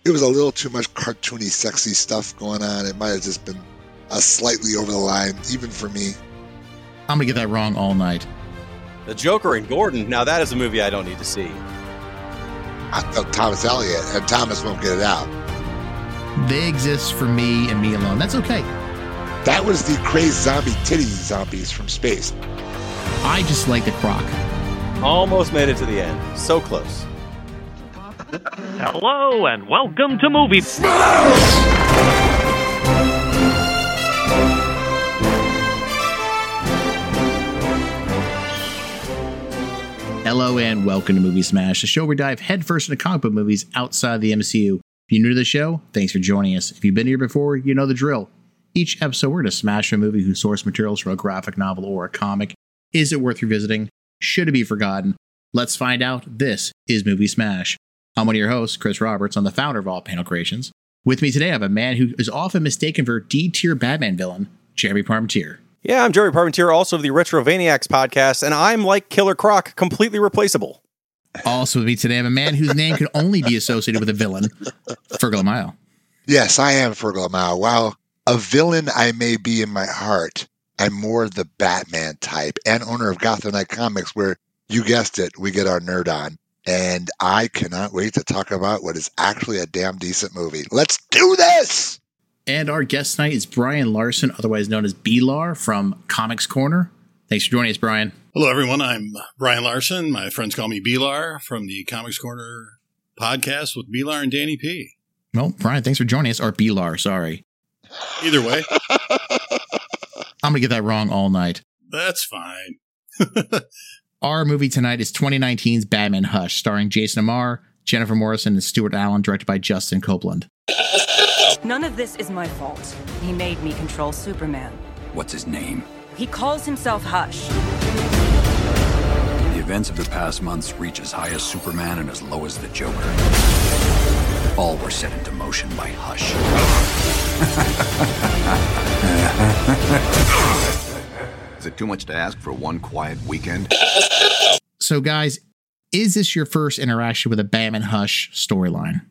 it was a little too much cartoony, sexy stuff going on. It might have just been slightly over the line, even for me. I'm going to get that wrong all night. The Joker and Gordon, now that is a movie I don't need to see. I thought Thomas Elliott, and Thomas won't get it out. They exist for me and me alone. That's okay. That was the crazy zombie titty zombies from space. I just like the Croc. Almost made it to the end. So close. Hello and welcome to Movie Hello and welcome to Movie Smash, the show where we dive headfirst into comic book movies outside the MCU. If you're new to the show, thanks for joining us. If you've been here before, you know the drill. Each episode, we're going to smash a movie whose source materials from a graphic novel or a comic. Is it worth revisiting? Should it be forgotten? Let's find out. This is Movie Smash. I'm one of your hosts, Chris Roberts. I'm the founder of All Panel Creations. With me today, I have a man who is often mistaken for a D-tier Batman villain, Jeremy Parmentier. Yeah, I'm Jeremy Parmentier, also of the Retrovaniacs podcast, and I'm like Killer Croc, completely replaceable. Also with me today, I have a man whose name can only be associated with a villain, Fergal Amaya. Yes, I am Fergal Amaya. While a villain I may be in my heart, I'm more the Batman type and owner of Gotham Knight Comics, where, you guessed it, we get our nerd on. And I cannot wait to talk about what is actually a damn decent movie. Let's do this! And our guest tonight is Brian Larson, otherwise known as B-Lar from Comics Corner. Thanks for joining us, Brian. Hello, everyone. I'm Brian Larson. My friends call me B-Lar from the Comics Corner podcast with B-Lar and Danny P. Well, Brian, thanks for joining us. Or B-Lar, sorry. Either way. I'm going to get that wrong all night. That's fine. Our movie tonight is 2019's Batman Hush, starring Jason Amar, Jennifer Morrison, and Stuart Allen, directed by Justin Copeland. None of this is my fault. He made me control Superman. What's his name? He calls himself Hush. The events of the past months reach as high as Superman and as low as the Joker. All were set into motion by Hush. Is it too much to ask for one quiet weekend? So, guys, is this your first interaction with a Batman Hush storyline?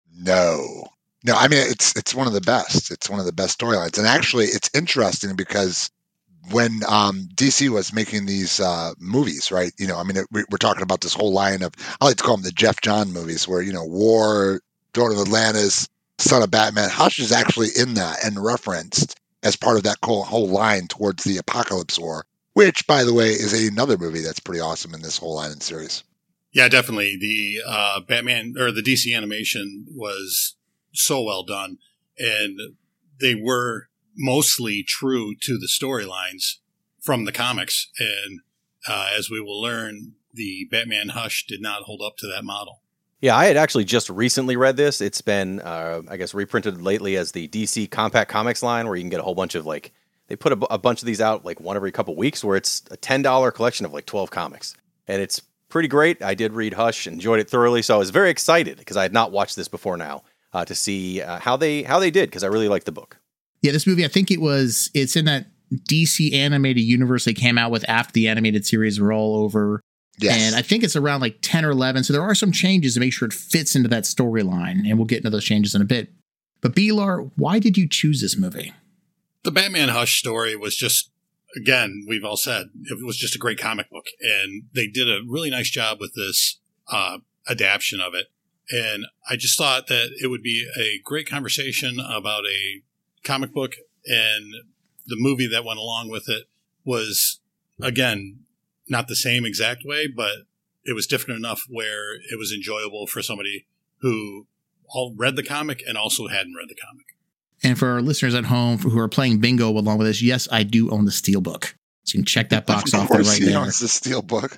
No, I mean, it's one of the best. It's one of the best storylines. And actually, it's interesting because when DC was making these movies, right? You know, I mean, we're talking about this whole line of, I like to call them the Jeff John movies, where, you know, War, Dawn of Atlantis, Son of Batman. Hush is actually in that and referenced as part of that whole line towards the Apocalypse War, which, by the way, is another movie that's pretty awesome in this whole line and series. Yeah, definitely. The Batman or the DC animation was so well done, and they were mostly true to the storylines from the comics. And as we will learn, the Batman Hush did not hold up to that model. Yeah, I had actually just recently read this. It's been, I guess, reprinted lately as the DC Compact Comics line, where you can get a whole bunch of, like, they put a bunch of these out like one every couple weeks, where it's a $10 collection of like 12 comics. And it's pretty great. I did read Hush, enjoyed it thoroughly. So I was very excited, because I had not watched this before now, to see how they did, because I really liked the book. Yeah, this movie, I think it's in that DC animated universe they came out with after the animated series were all over. Yes. And I think it's around like 10 or 11. So there are some changes to make sure it fits into that storyline. And we'll get into those changes in a bit. But B-Lar, why did you choose this movie? The Batman Hush story was just, again, we've all said, it was just a great comic book. And they did a really nice job with this adaptation of it. And I just thought that it would be a great conversation about a comic book. And the movie that went along with it was, again, not the same exact way, but it was different enough where it was enjoyable for somebody who read the comic and also hadn't read the comic. And for our listeners at home who are playing bingo along with us, yes, I do own the Steelbook. So you can check that box off there right there. Owns the Steelbook.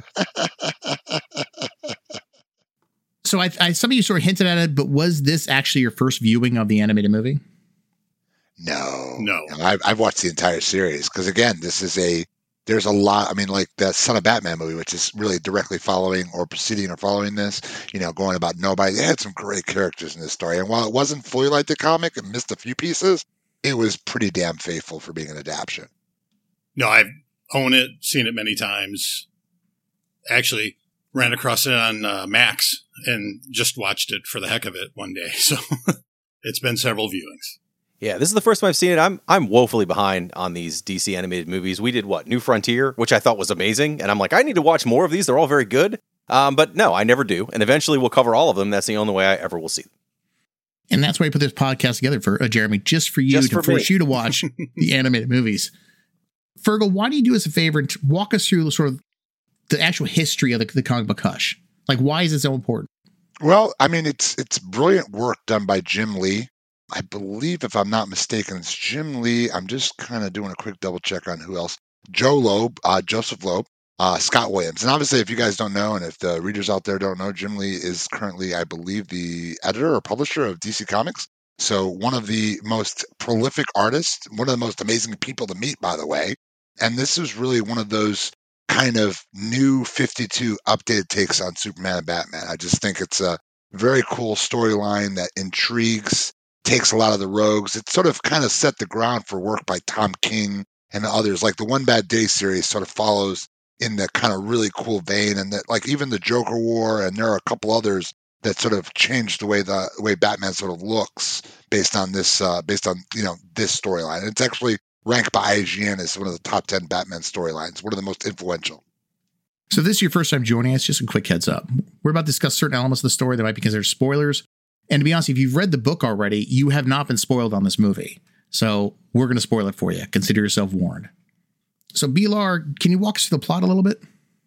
So some of you sort of hinted at it, but was this actually your first viewing of the animated movie? No. I've watched the entire series because, again, there's a lot. I mean, like the Son of Batman movie, which is really directly following or preceding or following this, you know, going about nobody. They had some great characters in this story. And while it wasn't fully like the comic and missed a few pieces, it was pretty damn faithful for being an adaptation. No, I've owned it, seen it many times. Actually, ran across it on Max and just watched it for the heck of it one day. So it's been several viewings. Yeah, this is the first time I've seen it. I'm woefully behind on these DC animated movies. We did New Frontier, which I thought was amazing, and I'm like, I need to watch more of these. They're all very good. But no, I never do. And eventually we'll cover all of them. That's the only way I ever will see them. And that's why we put this podcast together for Jeremy, just for you, to force you to watch the animated movies. Fergal, why do you do us a favor and walk us through sort of the actual history of the comic book Hush? Like, why is it so important? Well, I mean, it's brilliant work done by Jim Lee. I believe, if I'm not mistaken, it's Jim Lee. I'm just kind of doing a quick double check on who else. Joe Loeb, Joseph Loeb, Scott Williams. And obviously, if you guys don't know, and if the readers out there don't know, Jim Lee is currently, I believe, the editor or publisher of DC Comics. So one of the most prolific artists, one of the most amazing people to meet, by the way. And this is really one of those kind of new 52 updated takes on Superman and Batman. I just think it's a very cool storyline that intrigues, takes a lot of the rogues. It sort of kind of set the ground for work by Tom King and others. Like the One Bad Day series sort of follows in the kind of really cool vein, and that, like, even the Joker War, and there are a couple others that sort of changed the way Batman sort of looks based on this storyline. And it's actually ranked by IGN as one of the top 10 Batman storylines, one of the most influential. So this is your first time joining us, just a quick heads up. We're about to discuss certain elements of the story that might be considered spoilers. And to be honest, if you've read the book already, you have not been spoiled on this movie. So we're going to spoil it for you. Consider yourself warned. So Bilar, can you walk us through the plot a little bit?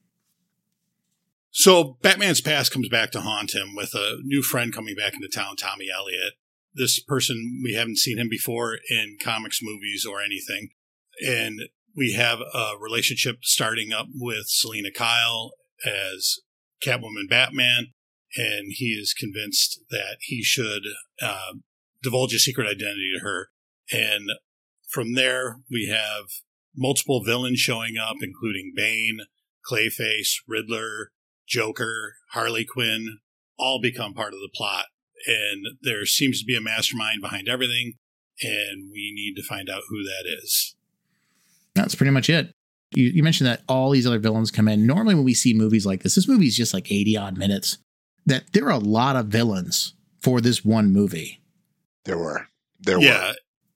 So Batman's past comes back to haunt him with a new friend coming back into town, Tommy Elliott. This person, we haven't seen him before in comics, movies, or anything. And we have a relationship starting up with Selina Kyle as Catwoman Batman. And he is convinced that he should divulge a secret identity to her. And from there, we have multiple villains showing up, including Bane, Clayface, Riddler, Joker, Harley Quinn, all become part of the plot. And there seems to be a mastermind behind everything, and we need to find out who that is. That's pretty much it. You mentioned that all these other villains come in. Normally when we see movies like this movie is just like 80 odd minutes, that there are a lot of villains for this one movie. There were. And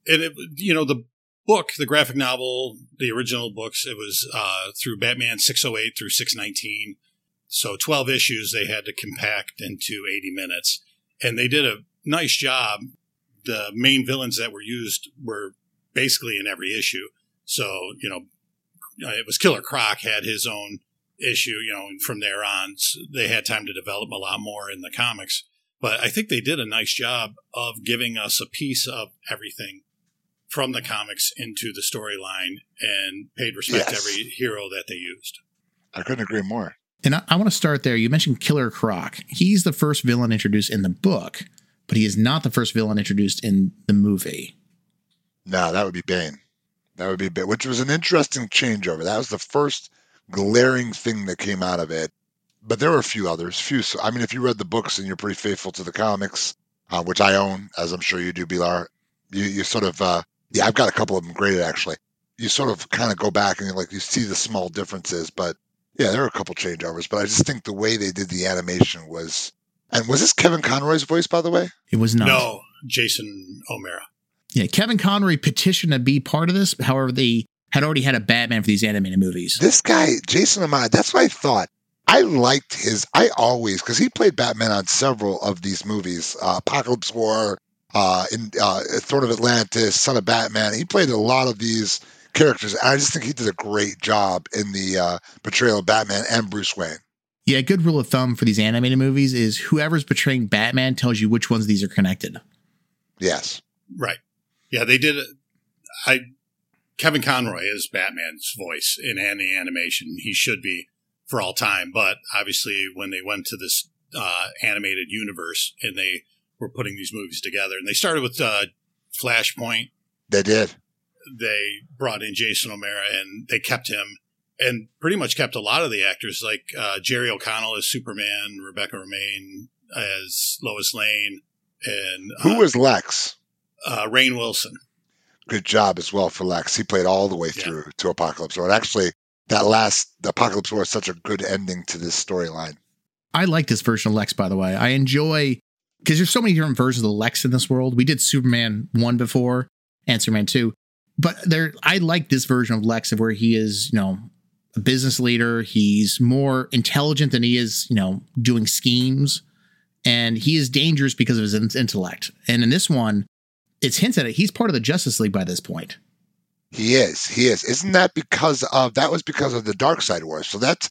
the book, the graphic novel, the original books, it was through Batman 608 through 619. So 12 issues they had to compact into 80 minutes. And they did a nice job. The main villains that were used were basically in every issue. So, it was Killer Croc had his own issue, and from there on, they had time to develop a lot more in the comics. But I think they did a nice job of giving us a piece of everything from the comics into the storyline and paid respect to every hero that they used. I couldn't agree more. And I want to start there. You mentioned Killer Croc. He's the first villain introduced in the book, but he is not the first villain introduced in the movie. No, that would be Bane. Which was an interesting changeover. That was the first glaring thing that came out of it. But there were a few others. I mean, if you read the books and you're pretty faithful to the comics, which I own, as I'm sure you do, Bilar, you sort of, I've got a couple of them graded, actually. You sort of kind of go back and you see the small differences, but yeah, there are a couple changeovers, but I just think the way they did the animation was... And was this Kevin Conroy's voice, by the way? It was not. No, Jason O'Mara. Yeah, Kevin Conroy petitioned to be part of this. However, they had already had a Batman for these animated movies. This guy, Jason O'Mara, that's what I thought. I liked because he played Batman on several of these movies. Apocalypse War, Throne of Atlantis, Son of Batman. He played a lot of these characters. I just think he did a great job in the portrayal of Batman and Bruce Wayne. Yeah, a good rule of thumb for these animated movies is whoever's portraying Batman tells you which ones these are connected. Yes. Right. Yeah, they did it. Kevin Conroy is Batman's voice in any animation. He should be for all time. But obviously when they went to this animated universe and they were putting these movies together, and they started with Flashpoint. They did. They brought in Jason O'Mara, and they kept him, and pretty much kept a lot of the actors, like Jerry O'Connell as Superman, Rebecca Romijn as Lois Lane, and who was Lex? Rainn Wilson. Good job as well for Lex. He played all the way through to Apocalypse War. And actually, the Apocalypse War is such a good ending to this storyline. I like this version of Lex, by the way. I enjoy, because there's so many different versions of Lex in this world. We did Superman 1 before and Superman 2. But I like this version of Lex of where he is, a business leader. He's more intelligent than he is, doing schemes. And he is dangerous because of his intellect. And in this one, it's hinted at he's part of the Justice League by this point. He is. Isn't that because of the Darkseid War? So this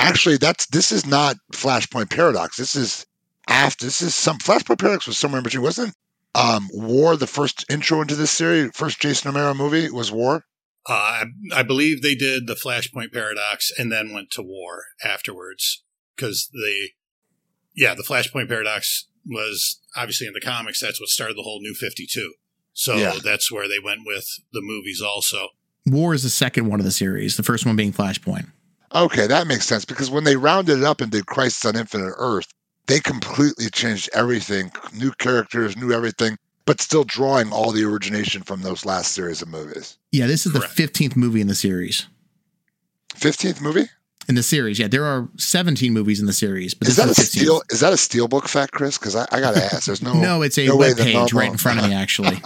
is not Flashpoint Paradox. This is some Flashpoint Paradox was somewhere in between, wasn't War the first intro into this series? First Jason Romero movie was War. I believe they did the Flashpoint Paradox and then went to War afterwards because the Flashpoint Paradox was obviously in the comics. That's what started the whole New 52. So that's where they went with the movies also. War is the second one of the series, the first one being Flashpoint. Okay, that makes sense because when they rounded it up and did Crisis on Infinite Earth, they completely changed everything, new characters, new everything, but still drawing all the origination from those last series of movies. Yeah, this is Correct. the 15th movie in the series. 15th movie? In the series, yeah. There are 17 movies in the series. But Is that a Steelbook fact, Chris? Because I got to ask. There's no, it's a web page right in front of me, actually.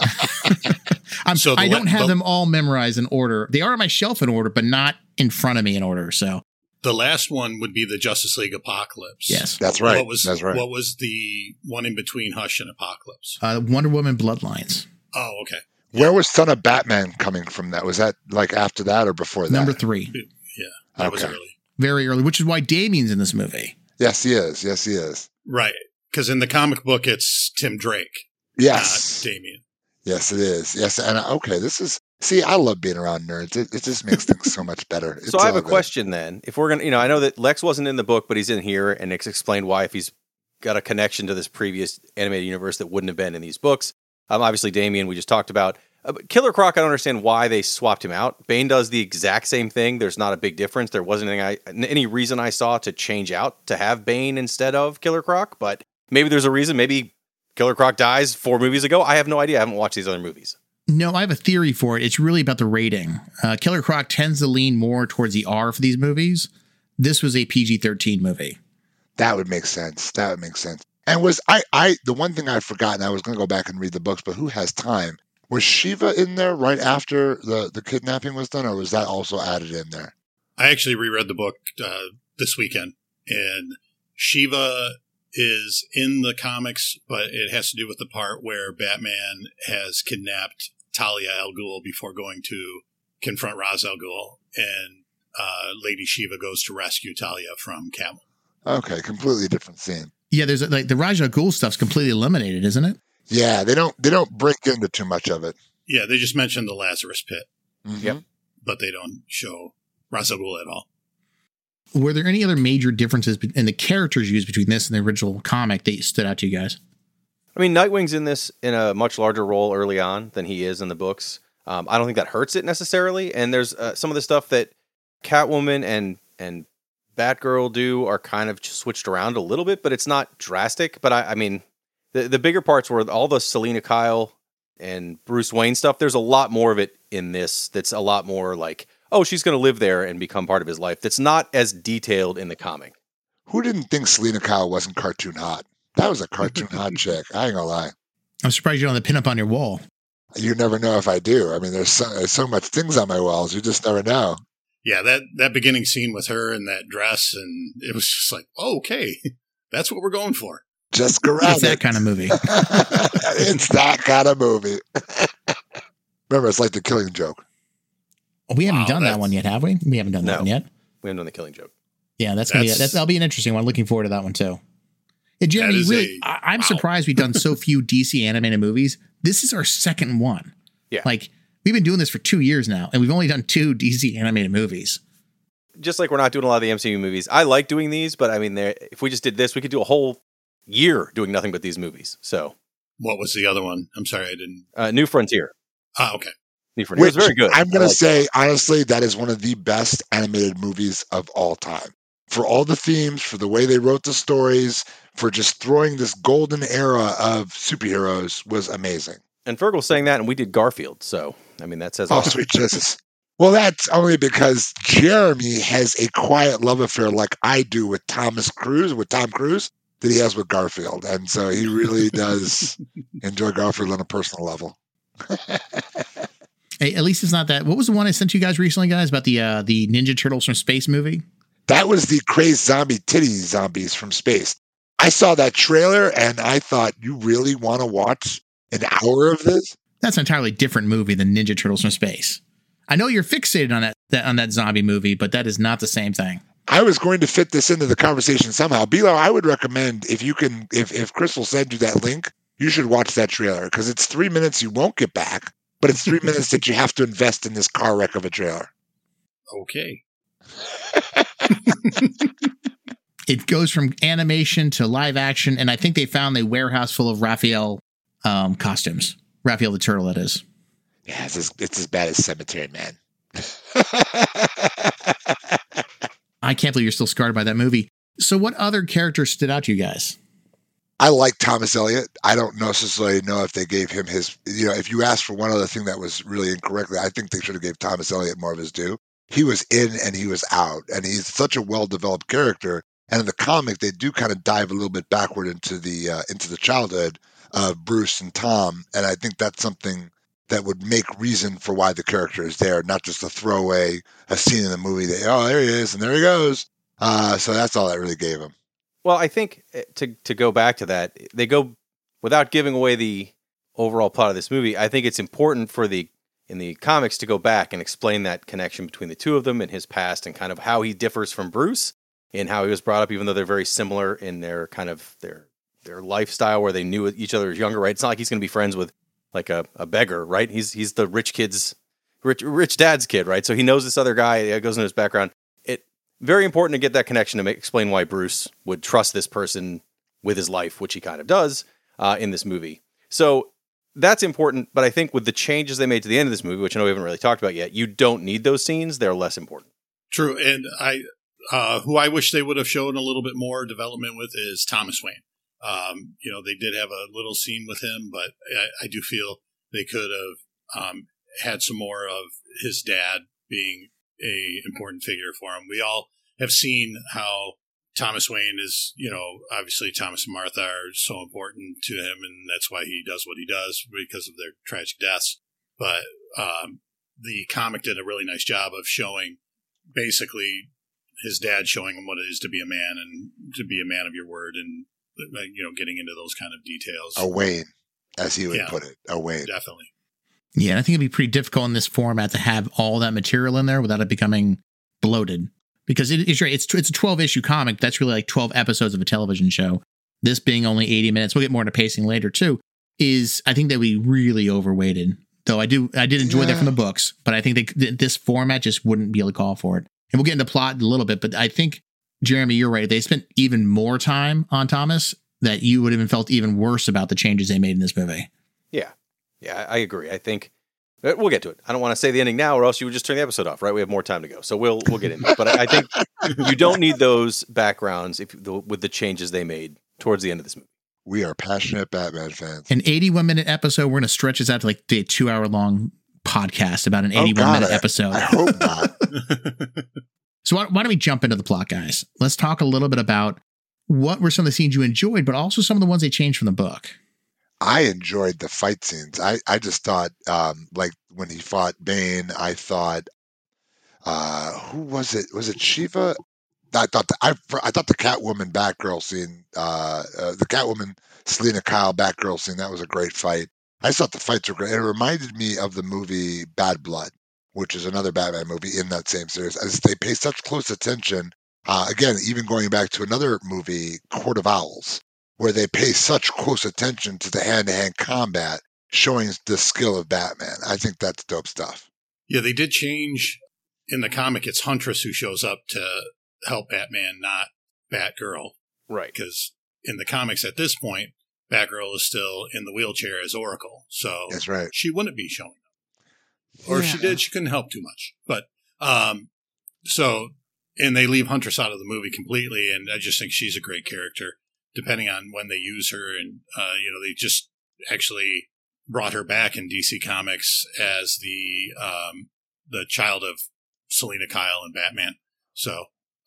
I don't have them all memorized in order. They are on my shelf in order, but not in front of me in order. So the last one would be the Justice League Apocalypse. Yes, that's right. That's right. What was the one in between Hush and Apocalypse? Wonder Woman Bloodlines. Oh, okay. Where was Son of Batman coming from? That was that like after that or before that? Number 3. Yeah, that was early. Very early, which is why Damien's in this movie. Yes, he is. Right, because in the comic book, it's Tim Drake. Yes, not Damien. Yes, it is. Yes, and I love being around nerds. It just makes things so much better. So I have a question then. If we're going to, I know that Lex wasn't in the book, but he's in here, and it's explained why if he's got a connection to this previous animated universe that wouldn't have been in these books. Obviously, Damien, we just talked about. Killer Croc, I don't understand why they swapped him out. Bane does the exact same thing. There's not a big difference. There wasn't any reason I saw to change out to have Bane instead of Killer Croc, but maybe there's a reason. Maybe Killer Croc dies 4 movies ago. I have no idea. I haven't watched these other movies. No, I have a theory for it. It's really about the rating. Killer Croc tends to lean more towards the R for these movies. This was a PG-13 movie. That would make sense. And was the one thing I'd forgotten, I was going to go back and read the books, but who has time? Was Shiva in there right after the kidnapping was done, or was that also added in there? I actually reread the book this weekend, and Shiva is in the comics, but it has to do with the part where Batman has kidnapped Talia al Ghul before going to confront Ra's al Ghul, and Lady Shiva goes to rescue Talia from Catwoman. Okay, completely different scene. Yeah, there's like the Ra's al Ghul stuff's completely eliminated, isn't it? Yeah, they don't break into too much of it. Yeah, they just mentioned the Lazarus Pit. Mm-hmm. Yep. But they don't show Ra's al Ghul at all. Were there any other major differences in the characters used between this and the original comic that stood out to you guys? I mean, Nightwing's in this in a much larger role early on than he is in the books. I don't think that hurts it necessarily. And there's some of the stuff that Catwoman and Batgirl do are kind of switched around a little bit, but it's not drastic. But I mean, the bigger parts were all the Selina Kyle and Bruce Wayne stuff. There's a lot more of it in this that's a lot more like, oh, she's going to live there and become part of his life. That's not as detailed in the comic. Who didn't think Selina Kyle wasn't cartoon hot? That was a cartoon hot chick. I ain't gonna lie. I'm surprised you don't have the pinup on your wall. You never know if I do. I mean, there's so much things on my walls. You just never know. Yeah, that beginning scene with her in that dress, and it was just like, oh, okay, that's what we're going for. Jessica Rabbit. It's that kind of movie. It's that kind of movie. Remember, it's like The Killing Joke. We haven't done that one yet, have we? We haven't done that one yet. We haven't done The Killing Joke. Yeah, that'll be an interesting one. Looking forward to that one too. Yeah, Jeremy, I'm surprised we've done so few DC animated movies. This is our second one. Yeah. Like, we've been doing this for 2 years now, and we've only done 2 DC animated movies. Just like we're not doing a lot of the MCU movies. I like doing these, but I mean, if we just did this, we could do a whole year doing nothing but these movies. So, what was the other one? I'm sorry, I didn't. New Frontier. Okay. New Frontier. It was very good. I'm going to say, honestly, that is one of the best animated movies of all time. For all the themes, for the way they wrote the stories, for just throwing this golden era of superheroes was amazing. And Fergal's saying that, and we did Garfield. So, I mean, that says oh, sweet Jesus. Well, that's only because Jeremy has a quiet love affair like I do with Tom Cruise, that he has with Garfield. And so he really does enjoy Garfield on a personal level. Hey, at least it's not that. What was the one I sent you guys recently, guys, about the Ninja Turtles from Space movie? That was the crazed zombie titty zombies from space. I saw that trailer and I thought, you really want to watch an hour of this? That's an entirely different movie than Ninja Turtles from Space. I know you're fixated on that zombie movie, but that is not the same thing. I was going to fit this into the conversation somehow. Bilo, I would recommend if Chris will send you that link, you should watch that trailer because it's 3 minutes you won't get back, but it's 3 minutes that you have to invest in this car wreck of a trailer. Okay. It goes from animation to live action, and I think they found a warehouse full of Raphael costumes. Raphael the Turtle, that is. Yeah, it's as bad as Cemetery Man. I can't believe you're still scarred by that movie. So what other characters stood out to you guys? I like Thomas Elliott. I don't necessarily know if they gave him his, if you asked for one other thing that was really incorrectly, I think they should have gave Thomas Elliott more of his due. He was in and he was out, and he's such a well-developed character. And in the comic, they do kind of dive a little bit backward into the childhood of Bruce and Tom, and I think that's something that would make reason for why the character is there, not just a throwaway, a scene in the movie that, oh, there he is, and there he goes. So that's all that really gave him. Well, I think to go back to that, they go without giving away the overall plot of this movie. I think it's important in the comics to go back and explain that connection between the two of them and his past and kind of how he differs from Bruce and how he was brought up, even though they're very similar in their kind of their lifestyle where they knew each other as younger, right? It's not like he's going to be friends with like a beggar, right? He's the rich dad's kid, right? So he knows this other guy. It goes into his background. Very important to get that connection to explain why Bruce would trust this person with his life, which he kind of does in this movie. So that's important, but I think with the changes they made to the end of this movie, which I know we haven't really talked about yet, you don't need those scenes. They're less important. True, and who I wish they would have shown a little bit more development with is Thomas Wayne. They did have a little scene with him, but I do feel they could have had some more of his dad being a important figure for him. We all have seen how Thomas Wayne is, obviously Thomas and Martha are so important to him, and that's why he does what he does because of their tragic deaths. But the comic did a really nice job of showing basically his dad showing him what it is to be a man and to be a man of your word and, getting into those kind of details. A Wayne, as he would put it. A Wayne. Definitely. Yeah, I think it'd be pretty difficult in this format to have all that material in there without it becoming bloated. Because it's right, it's a 12-issue comic. That's really like 12 episodes of a television show. This being only 80 minutes, we'll get more into pacing later too, I think that we really overweighted. Though I did enjoy that from the books, but I think this format just wouldn't be able to call for it. And we'll get into plot in a little bit, but I think, Jeremy, you're right. They spent even more time on Thomas that you would have felt even worse about the changes they made in this movie. Yeah, I agree. I think we'll get to it. I don't want to say the ending now, or else you would just turn the episode off, right? We have more time to go, so we'll get into it. But I think you don't need those backgrounds with the changes they made towards the end of this movie. We are passionate Batman fans. An 81-minute episode. We're going to stretch this out to like a 2-hour-long podcast about an 81-minute episode. I hope not. So why don't we jump into the plot, guys? Let's talk a little bit about what were some of the scenes you enjoyed, but also some of the ones they changed from the book. I enjoyed the fight scenes. I just thought, like when he fought Bane, I thought, who was it? Was it Shiva? I thought the Catwoman Batgirl scene, the Catwoman Selena Kyle Batgirl scene, that was a great fight. I just thought the fights were great. It reminded me of the movie Bad Blood, which is another Batman movie in that same series. As they pay such close attention, again, even going back to another movie, Court of Owls, where they pay such close attention to the hand-to-hand combat, showing the skill of Batman. I think that's dope stuff. Yeah, they did change in the comic. It's Huntress who shows up to help Batman, not Batgirl. Right. Because in the comics at this point, Batgirl is still in the wheelchair as Oracle. So that's right. She wouldn't be showing up. Or if she did, she couldn't help too much. But and they leave Huntress out of the movie completely, and I just think she's a great character. Depending on when they use her, and they just actually brought her back in DC Comics as the the child of Selina Kyle and Batman. So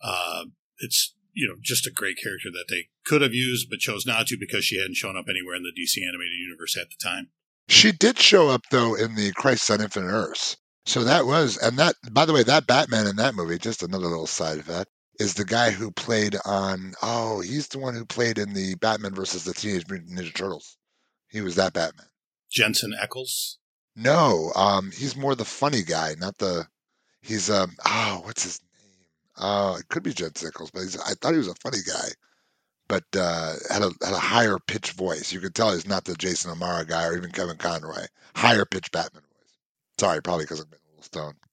it's, just a great character that they could have used but chose not to because she hadn't shown up anywhere in the DC animated universe at the time. She did show up, though, in the Crisis on Infinite Earths. So that was, and that, by the way, that Batman in that movie, just another little side of that, is the guy who played he's the one who played in the Batman versus the Teenage Mutant Ninja Turtles. He was that Batman. Jensen Ackles? No, he's more the funny guy, not the, he's, what's his name? It could be Jensen Ackles, but I thought he was a funny guy, but had a higher pitched voice. You could tell he's not the Jason O'Mara guy or even Kevin Conroy. Higher pitched Batman voice. Sorry, probably because I've been a little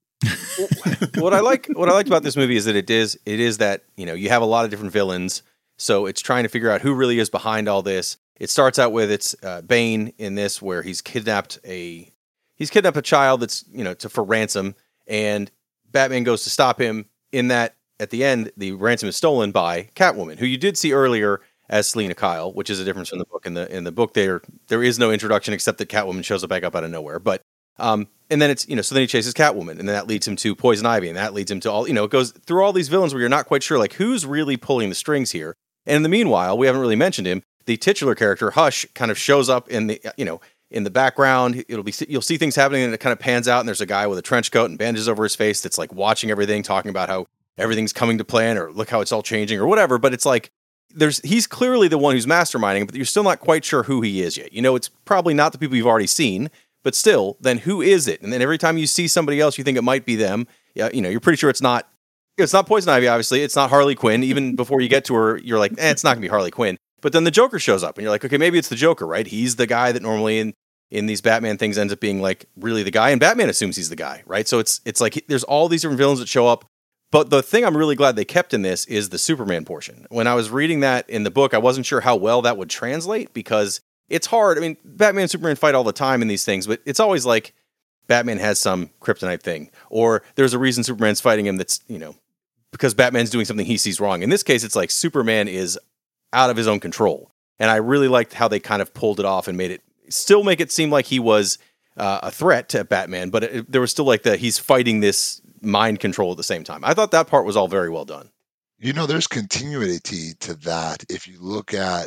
stoned. What I liked about this movie is that it is that, you have a lot of different villains, so it's trying to figure out who really is behind all this. It starts out with it's Bane in this, where he's kidnapped a child that's for ransom, and Batman goes to stop him. In that, at the end, the ransom is stolen by Catwoman, who you did see earlier as Selina Kyle, which is a difference from the book. In the book, there is no introduction except that Catwoman shows up back up out of nowhere, but. And then it's, so then he chases Catwoman, and then that leads him to Poison Ivy, and that leads him to all, it goes through all these villains where you're not quite sure, like, who's really pulling the strings here. And in the meanwhile, we haven't really mentioned him. The titular character, Hush, kind of shows up in the, in the background. You'll see things happening, and it kind of pans out, and there's a guy with a trench coat and bandages over his face that's like watching everything, talking about how everything's coming to plan, or look how it's all changing, or whatever. But it's like, he's clearly the one who's masterminding, but you're still not quite sure who he is yet. It's probably not the people you've already seen. But still, then who is it? And then every time you see somebody else, you think it might be them. You're pretty sure it's not. It's not Poison Ivy, obviously. It's not Harley Quinn. Even before you get to her, you're like, it's not gonna be Harley Quinn. But then the Joker shows up, and you're like, okay, maybe it's the Joker, right? He's the guy that normally in these Batman things ends up being like really the guy, and Batman assumes he's the guy, right? So it's like there's all these different villains that show up. But the thing I'm really glad they kept in this is the Superman portion. When I was reading that in the book, I wasn't sure how well that would translate because. It's hard. I mean, Batman and Superman fight all the time in these things, but it's always like Batman has some kryptonite thing, or there's a reason Superman's fighting him that's, because Batman's doing something he sees wrong. In this case, it's like Superman is out of his own control. And I really liked how they kind of pulled it off and make it seem like he was a threat to Batman, but there was still like he's fighting this mind control at the same time. I thought that part was all very well done. There's continuity to that. If you look at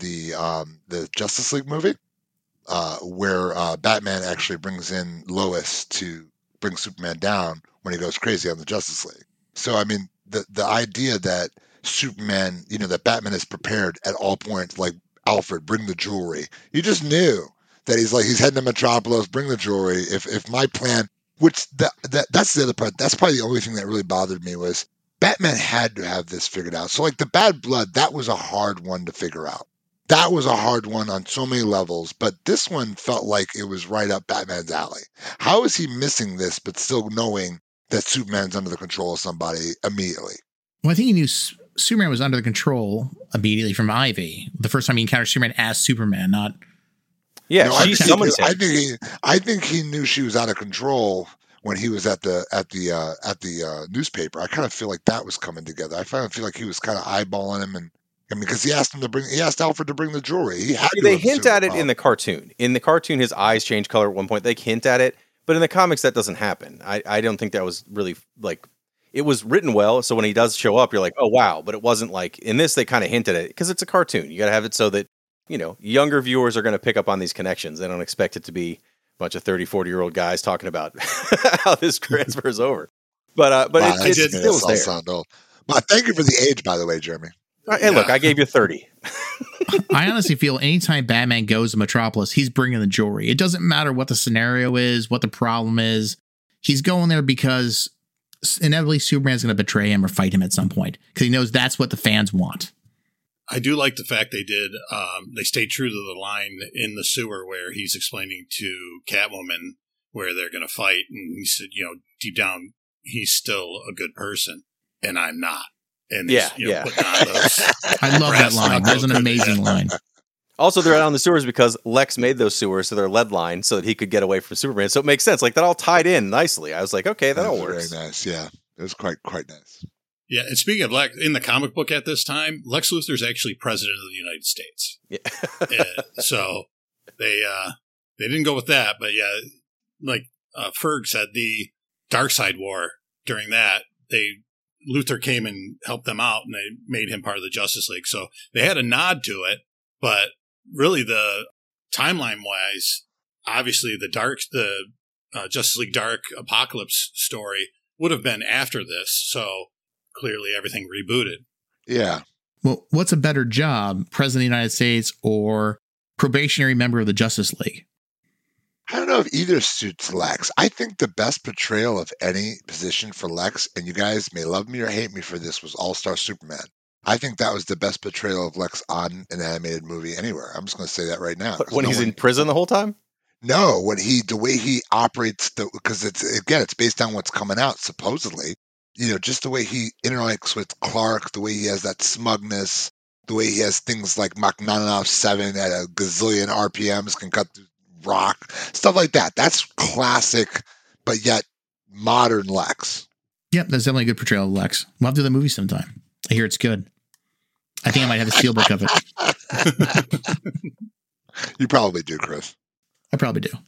the Justice League movie, where Batman actually brings in Lois to bring Superman down when he goes crazy on the Justice League. So, I mean, the idea that Superman, that Batman is prepared at all points, like Alfred, bring the jewelry. You just knew that he's heading to Metropolis, bring the jewelry. If my plan, which that's the other part. That's probably the only thing that really bothered me was Batman had to have this figured out. So, like the Bad Blood, that was a hard one to figure out. That was a hard one on so many levels, but this one felt like it was right up Batman's alley. How is he missing this, but still knowing that Superman's under the control of somebody immediately? Well, I think he knew Superman was under the control immediately from Ivy. The first time he encountered Superman as Superman, not. Yeah, no, I think he knew she was out of control when he was at the newspaper. I kind of feel like that was coming together. I kind of feel like he was kind of eyeballing him because he asked Alfred to bring the jewelry. They hint at it in the cartoon. In the cartoon, his eyes change color at one point. They hint at it, but in the comics, that doesn't happen. I don't think that was really like it was written well. So when he does show up, you're like, oh wow. But it wasn't like in this. They kind of hinted at it because it's a cartoon. You got to have it so that younger viewers are going to pick up on these connections. They don't expect it to be a bunch of 30, 40-year-old guys talking about how this transfers over. But it still was there. Sound old. Well, thank you for the age, by the way, Jeremy. Hey, look, I gave you 30. I honestly feel anytime Batman goes to Metropolis, he's bringing the jewelry. It doesn't matter what the scenario is, what the problem is. He's going there because inevitably Superman's going to betray him or fight him at some point because he knows that's what the fans want. I do like the fact they stayed true to the line in the sewer where he's explaining to Catwoman where they're going to fight. And he said, deep down, he's still a good person and I'm not. And I love that line. That's an amazing line. Also, they're out on the sewers because Lex made those sewers, so they're lead lined so that he could get away from Superman. So it makes sense. Like that all tied in nicely. I was like, okay, that all works. Very nice. Yeah, it was quite nice. Yeah, and speaking of Lex, in the comic book at this time, Lex Luthor's actually president of the United States. Yeah. So they didn't go with that, but yeah, like Ferg said, the Darkseid War, during that, Luthor came and helped them out, and they made him part of the Justice League. So they had a nod to it, but really the timeline-wise, obviously the Justice League Dark Apocalypse story would have been after this. So clearly everything rebooted. Yeah. Well, what's a better job, President of the United States or probationary member of the Justice League? I don't know if either suits Lex. I think the best portrayal of any position for Lex, and you guys may love me or hate me for this, was All-Star Superman. I think that was the best portrayal of Lex on an animated movie anywhere. I'm just going to say that right now. When he's in prison the whole time? No, the way he operates, because it's based on what's coming out, supposedly. Just the way he interacts with Clark, the way he has that smugness, the way he has things like Mach 7 at a gazillion RPMs can cut through rock, stuff like that. That's classic, but yet modern Lex. Yep, that's definitely a good portrayal of Lex. We'll have to do the movie sometime. I hear it's good. I think I might have a steelbook of it. You probably do, Chris. I probably do.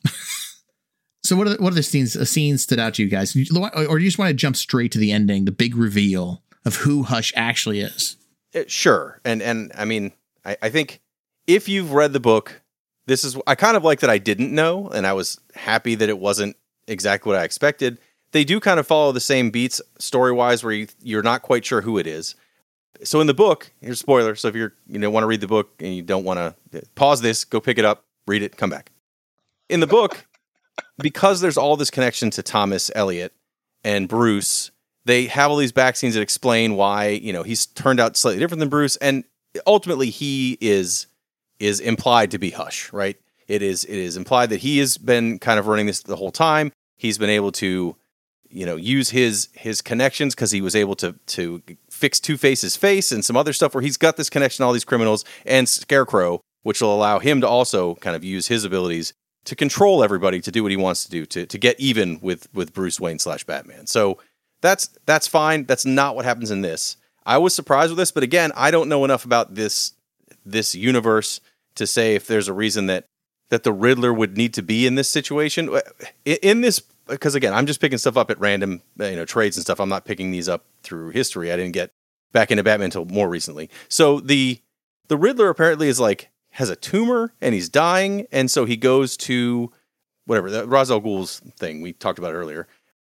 So what are the scenes stood out to you guys? Or do you just want to jump straight to the ending, the big reveal of who Hush actually is? Sure. And I mean, I think if you've read the book, I kind of like that I didn't know, and I was happy that it wasn't exactly what I expected. They do kind of follow the same beats story-wise where you're not quite sure who it is. So in the book, here's a spoiler, so if you want to read the book and you don't want to, pause this, go pick it up, read it, come back. In the book, because there's all this connection to Thomas Elliot and Bruce, they have all these back scenes that explain why, he's turned out slightly different than Bruce, and ultimately he is implied to be Hush, right? It is implied that he has been kind of running this the whole time. He's been able to, use his connections because he was able to fix Two-Face's face and some other stuff where he's got this connection to all these criminals and Scarecrow, which will allow him to also kind of use his abilities to control everybody to do what he wants to do, to get even with Bruce Wayne / Batman. So that's fine. That's not what happens in this. I was surprised with this, but again, I don't know enough about this universe to say if there's a reason that the Riddler would need to be in this situation. In this, because again, I'm just picking stuff up at random, trades and stuff. I'm not picking these up through history. I didn't get back into Batman until more recently. So the Riddler apparently has a tumor and he's dying, and so he goes to whatever, the Ra's al Ghul's thing we talked about earlier.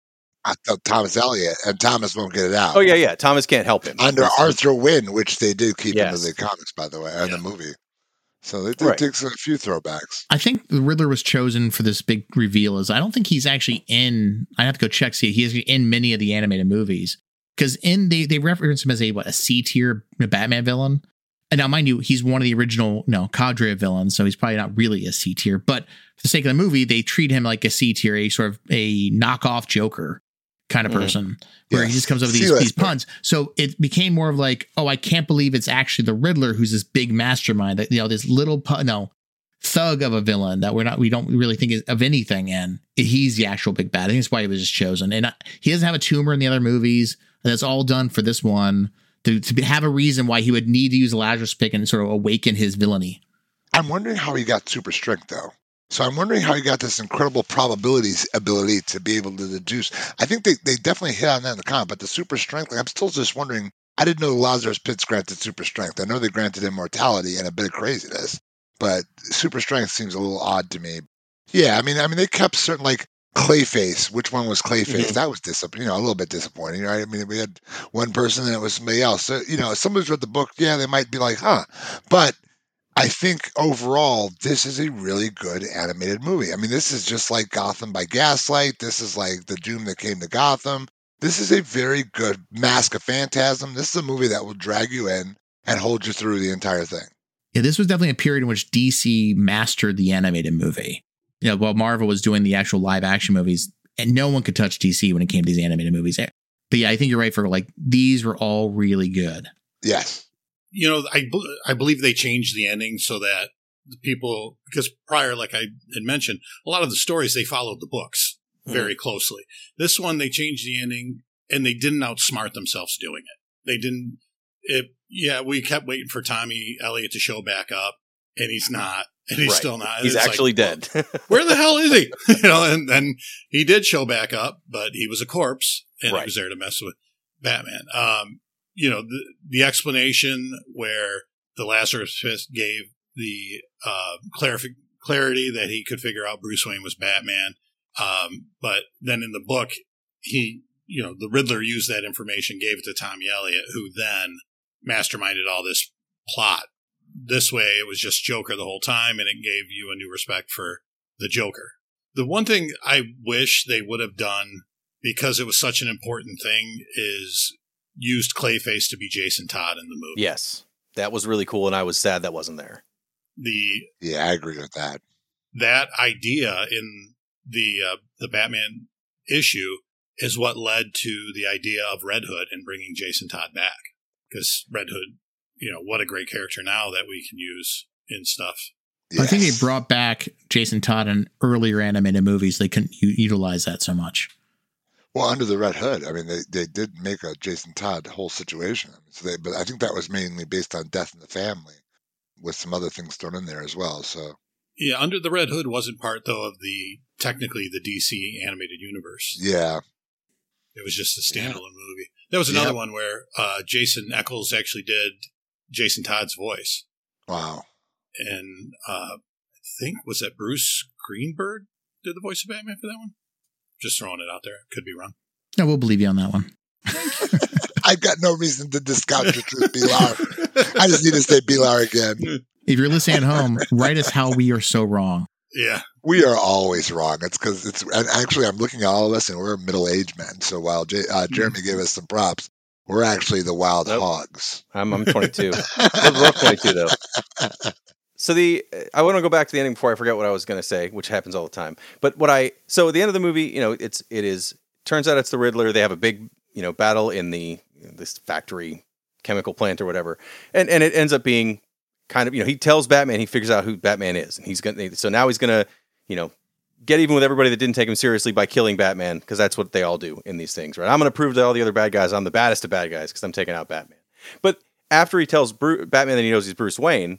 I thought Thomas Elliot, and Thomas won't get it out. Oh yeah. Thomas can't help him under Arthur Wynn, which they do keep yes. into the comics, by the way, and the movie. So they did take a few throwbacks. I think the Riddler was chosen for this big reveal. I don't think he's actually in. I have to go check see. He's in many of the animated movies because they reference him as a C tier Batman villain. And now, mind you, he's one of the original cadre of villains, so he's probably not really a C tier. But for the sake of the movie, they treat him like a C tier, a sort of a knockoff Joker kind of person, where he just comes up with these puns. So it became more of like, oh, I can't believe it's actually the Riddler who's this big mastermind, that this little thug of a villain that we don't really think of anything, and he's the actual big bad. I think that's why he was just chosen. And he doesn't have a tumor in the other movies. That's all done for this one to have a reason why he would need to use the Lazarus pick and sort of awaken his villainy. I'm wondering how he got super strength, though. So I'm wondering how he got this incredible ability to be able to deduce. I think they definitely hit on that in the comic, but the super strength, I'm still just wondering. I didn't know the Lazarus Pits granted super strength. I know they granted immortality and a bit of craziness, but super strength seems a little odd to me. Yeah, I mean they kept certain, like Clayface. Which one was Clayface? Mm-hmm. That was a little bit disappointing, right? I mean, we had one person and it was somebody else. So, somebody's read the book, yeah, they might be like, huh, but I think overall, this is a really good animated movie. I mean, this is just like Gotham by Gaslight. This is like The Doom That Came to Gotham. This is a very good Mask of Phantasm. This is a movie that will drag you in and hold you through the entire thing. Yeah, this was definitely a period in which DC mastered the animated movie. While Marvel was doing the actual live action movies, and no one could touch DC when it came to these animated movies. But yeah, I think you're right, for these were all really good. Yes. I believe they changed the ending so that the people, because prior, like I had mentioned, a lot of the stories, they followed the books very closely. This one, they changed the ending and they didn't outsmart themselves doing it. They didn't, we kept waiting for Tommy Elliott to show back up. and he's not. And he's still not. He's actually dead. Where the hell is he? And then he did show back up, but he was a corpse, and he was there to mess with Batman. The explanation where the Lazarus Pit gave the clarity that he could figure out Bruce Wayne was Batman. But then in the book, the Riddler used that information, gave it to Tommy Elliott, who then masterminded all this plot. This way, it was just Joker the whole time, and it gave you a new respect for the Joker. The one thing I wish they would have done, because it was such an important thing, is used Clayface to be Jason Todd in the movie. Yes, that was really cool, and I was sad that wasn't there. Yeah, I agree with that. That idea in the Batman issue is what led to the idea of Red Hood and bringing Jason Todd back. Because Red Hood, what a great character now that we can use in stuff. Yes. I think they brought back Jason Todd in earlier animated movies. They couldn't utilize that so much. Well, under the Red Hood, I mean, they did make a Jason Todd whole situation. But I think that was mainly based on Death in the Family, with some other things thrown in there as well. So yeah, Under the Red Hood wasn't part though of technically the DC animated universe. Yeah, it was just a standalone movie. There was another one where Jason Eccles actually did Jason Todd's voice. Wow. And I think, was that Bruce Greenberg did the voice of Batman for that one? Just throwing it out there. Could be wrong. No, we'll believe you on that one. I got no reason to discount your truth, Bilar. I just need to say Bilar again. If you're listening at home, write us how we are so wrong. Yeah. We are always wrong. It's because and actually, I'm looking at all of us, and we're middle-aged men. So while Jeremy gave us some props, we're actually the wild hogs. I'm 22. We're 22 though. So I want to go back to the ending before I forget what I was going to say, which happens all the time. But so at the end of the movie, turns out it's the Riddler. They have a big, battle in this factory chemical plant or whatever, and it ends up being kind of, he tells Batman, he figures out who Batman is, and so now he's gonna, get even with everybody that didn't take him seriously by killing Batman, because that's what they all do in these things, right? I'm gonna prove to all the other bad guys I'm the baddest of bad guys because I'm taking out Batman. But after he tells Batman that he knows he's Bruce Wayne,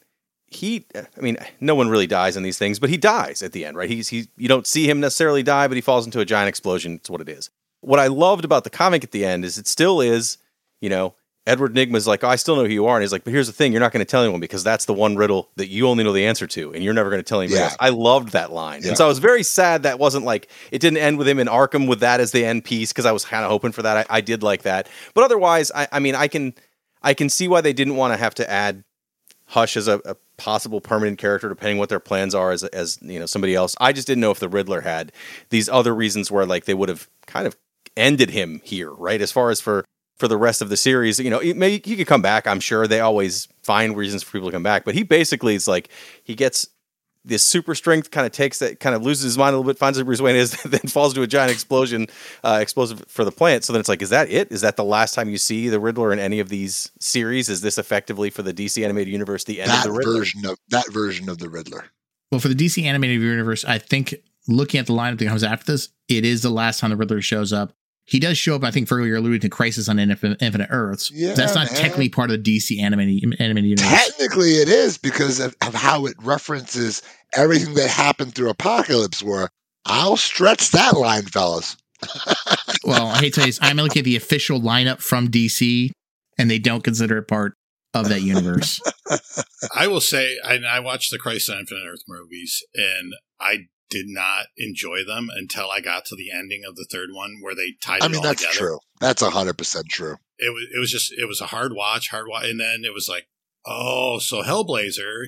no one really dies in these things, but he dies at the end, right? You don't see him necessarily die, but he falls into a giant explosion. It's what it is. What I loved about the comic at the end is it still is, Edward Nygma's like, oh, I still know who you are. And he's like, but here's the thing, you're not going to tell anyone because that's the one riddle that you only know the answer to, and you're never going to tell anybody else. I loved that line. Yeah. And so I was very sad that wasn't like, it didn't end with him in Arkham with that as the end piece, because I was kind of hoping for that. I did like that. But otherwise, I can see why they didn't want to have to add Hush as a possible permanent character, depending what their plans are as somebody else. I just didn't know if the Riddler had these other reasons where like they would have kind of ended him here, right? As far as for the rest of the series, he could come back. I'm sure they always find reasons for people to come back, but he basically is like, he gets this super strength, kind of loses his mind a little bit, finds out Bruce Wayne is, then falls into a giant explosive for the plant. So then it's like, is that it? Is that the last time you see the Riddler in any of these series? Is this effectively for the DC animated universe the end of the Riddler? That version of the Riddler. Well, for the DC animated universe, I think looking at the lineup that comes after this, it is the last time the Riddler shows up. He does show up, I think, earlier alluded to Crisis on Infinite Earths. Yeah, that's not technically part of the DC animated universe. Technically, it is because of how it references everything that happened through Apocalypse War. I'll stretch that line, fellas. Well, I hate to say this, I'm looking at the official lineup from DC, and they don't consider it part of that universe. I will say, I watched the Crisis on Infinite Earth movies, and I did not enjoy them until I got to the ending of the third one where they tied it all together. That's true. That's 100% true. It was a hard watch, and then it was like, oh, so Hellblazer,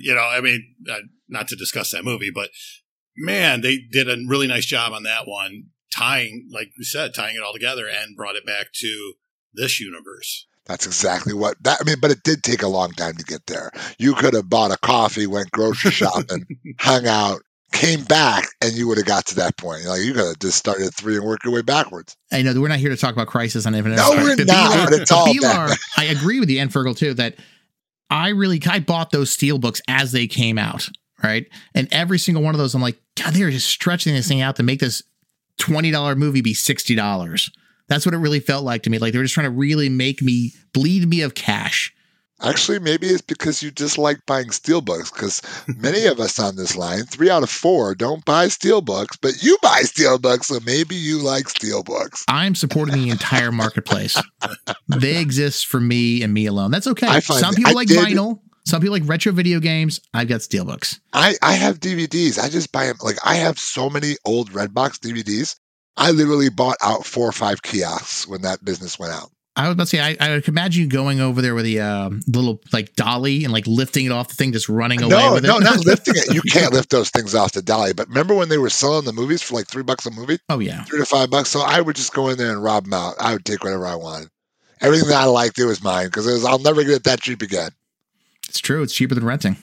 not to discuss that movie, but man, they did a really nice job on that one, tying it all together and brought it back to this universe. That's exactly but it did take a long time to get there. You could have bought a coffee, went grocery shopping, hung out, came back, and you would have got to that point. You could have just started at 3 and worked your way backwards. I know we're not here to talk about Crisis on Infinite. No, we're not. But it's all bad. I agree with you, and Fergal too, that I bought those steel books as they came out, right? And every single one of those, I'm like, God, they're just stretching this thing out to make this $20 movie be $60. That's what it really felt like to me. Like they were just trying to really bleed me of cash. Actually, maybe it's because you dislike buying steelbooks, because many of us on this line, 3 out of 4, don't buy steelbooks, but you buy steelbooks, so maybe you like steelbooks. I'm supporting the entire marketplace. They exist for me and me alone. That's okay. Some people like vinyl. Some people like retro video games. I've got steelbooks. I have DVDs. I just buy them. Like, I have so many old Redbox DVDs. I literally bought out 4 or 5 kiosks when that business went out. I was about to say, I would imagine you going over there with the little like dolly and like lifting it off the thing, just running away with it. No, not lifting it. You can't lift those things off the dolly. But remember when they were selling the movies for like $3 a movie? Oh, yeah. $3 to $5. So I would just go in there and rob them out. I would take whatever I wanted. Everything that I liked, it was mine, because I'll never get it that cheap again. It's true. It's cheaper than renting.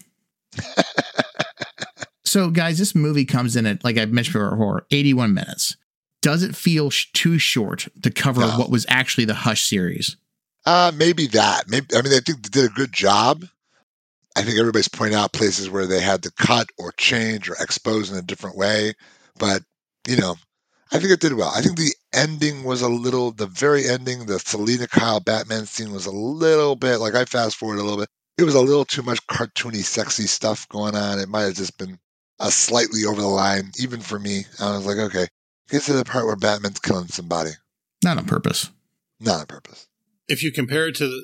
So, guys, this movie comes in at, like I mentioned before, 81 minutes. Does it feel too short to cover what was actually the Hush series? Maybe that. I think they did a good job. I think everybody's pointing out places where they had to cut or change or expose in a different way. But, I think it did well. I think the ending was the very ending, the Selena Kyle Batman scene was a little bit, like I fast forward a little bit. It was a little too much cartoony, sexy stuff going on. It might have just been slightly over the line, even for me. I was like, okay. Get to the part where Batman's killing somebody. Not on purpose. Not on purpose. If you compare it to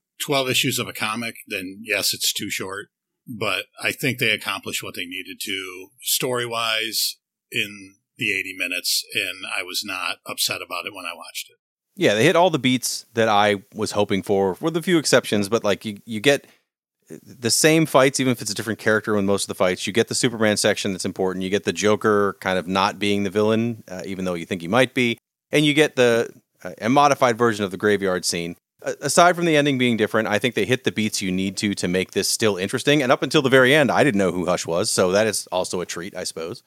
12 issues of a comic, then yes, it's too short. But I think they accomplished what they needed to story-wise in the 80 minutes, and I was not upset about it when I watched it. Yeah, they hit all the beats that I was hoping for, with a few exceptions, but like you get the same fights, even if it's a different character in most of the fights. You get the Superman section that's important. You get the Joker kind of not being the villain, even though you think he might be. And you get a modified version of the graveyard scene. Aside from the ending being different, I think they hit the beats you need to make this still interesting. And up until the very end, I didn't know who Hush was, so that is also a treat, I suppose.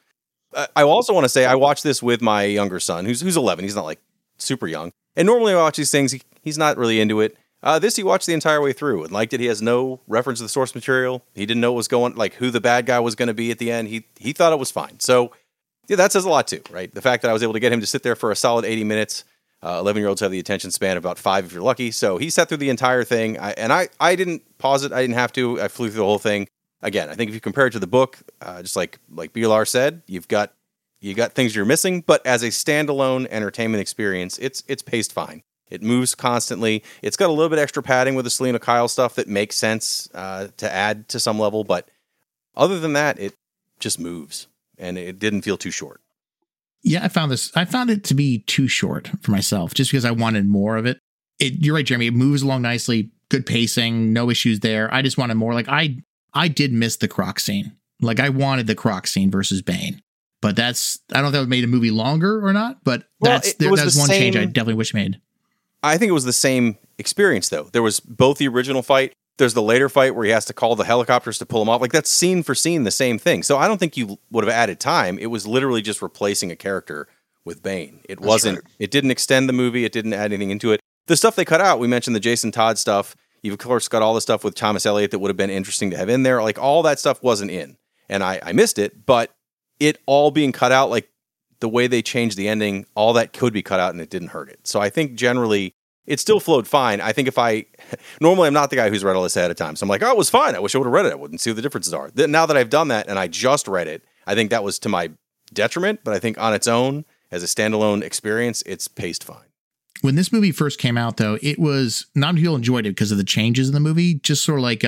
I also want to say I watched this with my younger son, who's 11. He's not like super young. And normally I watch these things, he's not really into it. This he watched the entire way through and liked it. He has no reference to the source material. He didn't know what was going, like who the bad guy was going to be at the end. He thought it was fine. So yeah, that says a lot too, right? The fact that I was able to get him to sit there for a solid 80 minutes. 11-year-olds have the attention span of about 5 if you're lucky. So he sat through the entire thing. I didn't pause it. I didn't have to. I flew through the whole thing. Again, I think if you compare it to the book, just like BLR said, you got things you're missing. But as a standalone entertainment experience, it's paced fine. It moves constantly. It's got a little bit extra padding with the Selena Kyle stuff that makes sense to add to some level. But other than that, it just moves. And it didn't feel too short. Yeah, I found it to be too short for myself, just because I wanted more of it. You're right, Jeremy. It moves along nicely. Good pacing. No issues there. I just wanted more. Like, I did miss the Croc scene. Like, I wanted the Croc scene versus Bane. But I don't know if that would made a movie longer or not, but that's one change I definitely wish made. I think it was the same experience, though. There was both the original fight. There's the later fight where he has to call the helicopters to pull him off. Like, that's scene for scene the same thing. So I don't think you would have added time. It was literally just replacing a character with Bane. It wasn't. Right. It didn't extend the movie. It didn't add anything into it. The stuff they cut out, we mentioned the Jason Todd stuff. You've, of course, got all the stuff with Thomas Elliott that would have been interesting to have in there. Like, all that stuff wasn't in. And I missed it. But it all being cut out, like the way they changed the ending, all that could be cut out and it didn't hurt it. So I think generally it still flowed fine. I think normally I'm not the guy who's read all this ahead of time. So I'm like, oh, it was fine. I wish I would have read it. I wouldn't see what the differences are. Now that I've done that and I just read it, I think that was to my detriment. But I think on its own, as a standalone experience, it's paced fine. When this movie first came out, though, it was not many people enjoyed it because of the changes in the movie. Just sort of like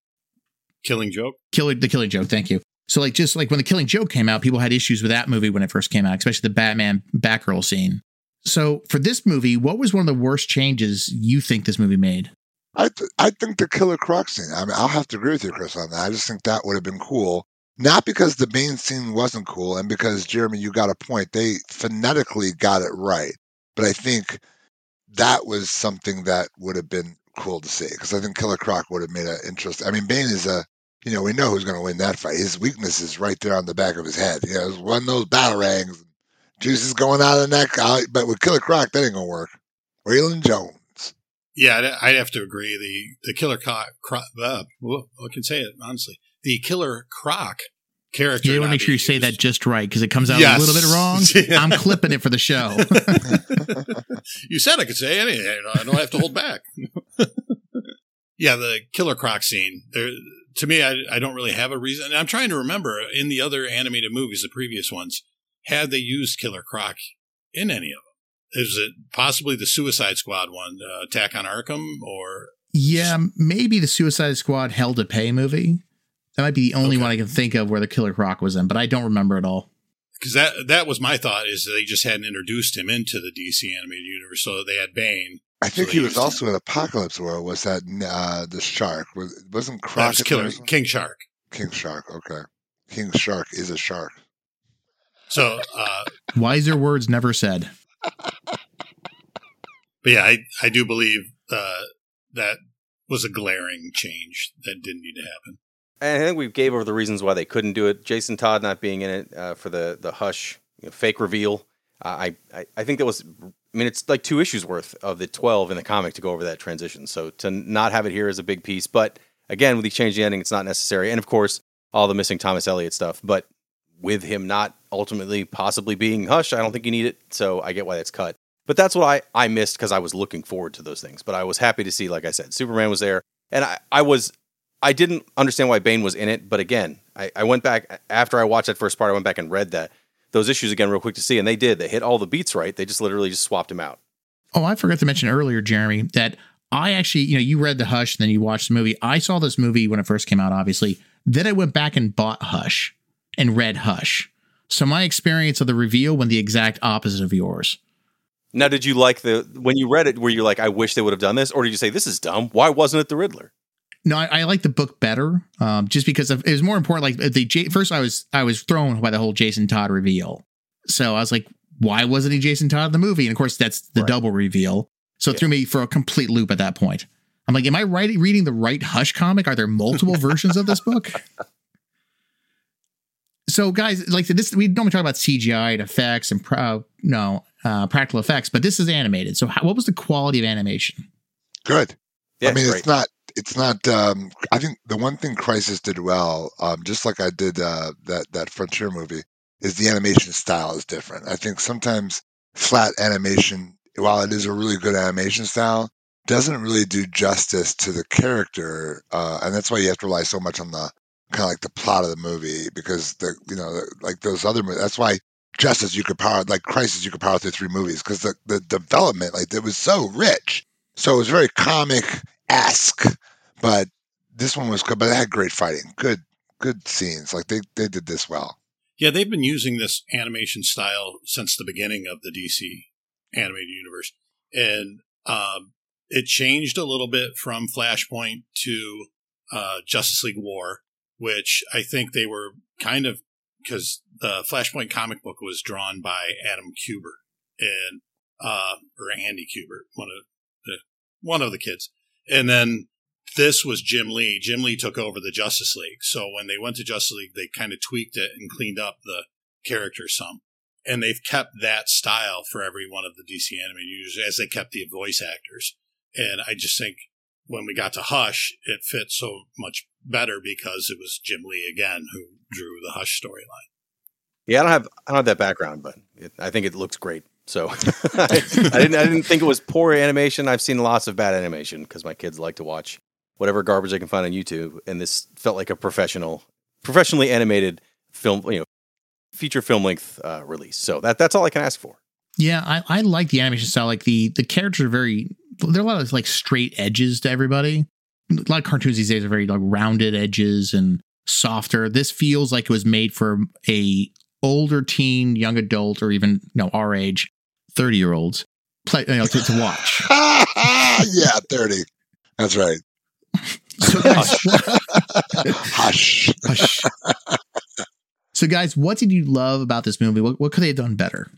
Killing Joke. The Killing Joke. Thank you. So like, just like when The Killing Joke came out, people had issues with that movie when it first came out, especially the Batman Batgirl scene. So for this movie, what was one of the worst changes you think this movie made? I think the Killer Croc scene. I mean, I'll have to agree with you, Chris, on that. I just think that would have been cool. Not because the Bane scene wasn't cool, and because, Jeremy, you got a point. They phonetically got it right. But I think that was something that would have been cool to see, because I think Killer Croc would have made it interesting. I mean, Bane is we know who's going to win that fight. His weakness is right there on the back of his head. It's one of those battle rings. Juice is going out of the neck. But with Killer Croc, that ain't going to work. Waylon Jones. Yeah, I'd have to agree. The Killer Croc, I can say it, honestly. The Killer Croc character. You want to make sure you say that just right, because it comes out a little bit wrong. Yeah. I'm clipping it for the show. You said I could say anything. I don't have to hold back. Yeah, the Killer Croc scene. There, to me, I don't really have a reason. And I'm trying to remember in the other animated movies, the previous ones, had they used Killer Croc in any of them? Is it possibly the Suicide Squad one, Attack on Arkham, or? Yeah, maybe the Suicide Squad Hell to Pay movie. That might be the only one I can think of where the Killer Croc was in, but I don't remember at all. Because that was my thought, is they just hadn't introduced him into the DC animated universe, so they had Bane. I think he was also in Apocalypse World. Was that the shark? Wasn't Croc? That was King Shark. King Shark. Okay, King Shark is a shark. So wiser words never said. But yeah, I do believe that was a glaring change that didn't need to happen. And I think we gave over the reasons why they couldn't do it. Jason Todd not being in it for the Hush fake reveal. I think that was. I mean, it's like 2 issues worth of the 12 in the comic to go over that transition. So to not have it here is a big piece. But again, with the change the ending, it's not necessary. And of course, all the missing Thomas Elliott stuff. But with him not ultimately possibly being Hush, I don't think you need it. So I get why that's cut. But that's what I missed because I was looking forward to those things. But I was happy to see, like I said, Superman was there. And I didn't understand why Bane was in it. But again, I went back after I watched that first part. I went back and read those issues again real quick to see, and they did. They hit all the beats right. They just literally just swapped him out. Oh, I forgot to mention earlier, Jeremy, that I actually, you read the Hush and then you watched the movie. I saw this movie when it first came out, obviously. Then I went back and bought Hush and read Hush. So my experience of the reveal went the exact opposite of yours. Now, did you like when you read it, were you like, I wish they would have done this? Or did you say, this is dumb? Why wasn't it the Riddler? No, I like the book better, just because it was more important. Like first, I was thrown by the whole Jason Todd reveal, so I was like, "Why wasn't he Jason Todd in the movie?" And of course, that's the double reveal, so it threw me for a complete loop at that point. I'm like, "Am I reading the right Hush comic? Are there multiple versions of this book?" So, guys, like this, we normally talk about CGI and effects and practical effects, but this is animated. So, what was the quality of animation? Good. Yeah, I mean, great. it's not. I think the one thing Crisis did well, just like I did that Frontier movie, is the animation style is different. I think sometimes flat animation, while it is a really good animation style, doesn't really do justice to the character, and that's why you have to rely so much on the kind of like the plot of the movie, because like those other movies. That's why Crisis you could power through 3 movies, because the development, like, it was so rich, so it was very comic-esque. But this one was good, but it had great fighting, good scenes. Like they did this well. Yeah, they've been using this animation style since the beginning of the DC animated universe, and it changed a little bit from Flashpoint to Justice League War, which I think they were kind of, because the Flashpoint comic book was drawn by Adam Kubert and or Andy Kubert, one of the kids, and then this was Jim Lee. Jim Lee took over the Justice League. So when they went to Justice League, they kind of tweaked it and cleaned up the characters some. And they've kept that style for every one of the DC animated users, as they kept the voice actors. And I just think when we got to Hush, it fit so much better because it was Jim Lee again who drew the Hush storyline. Yeah, I don't have that background, but I think it looks great. So I didn't think it was poor animation. I've seen lots of bad animation because my kids like to watch whatever garbage they can find on YouTube, and this felt like a professionally animated film, feature film length release. So that's all I can ask for. Yeah, I like the animation style. Like the characters are there are a lot of like straight edges to everybody. A lot of cartoons these days are very like rounded edges and softer. This feels like it was made for a older teen, young adult, or even our age, 30-year-olds to watch. Yeah, 30. That's right. So guys, Hush. Hush. So guys, what did you love about this movie? What could they have done better?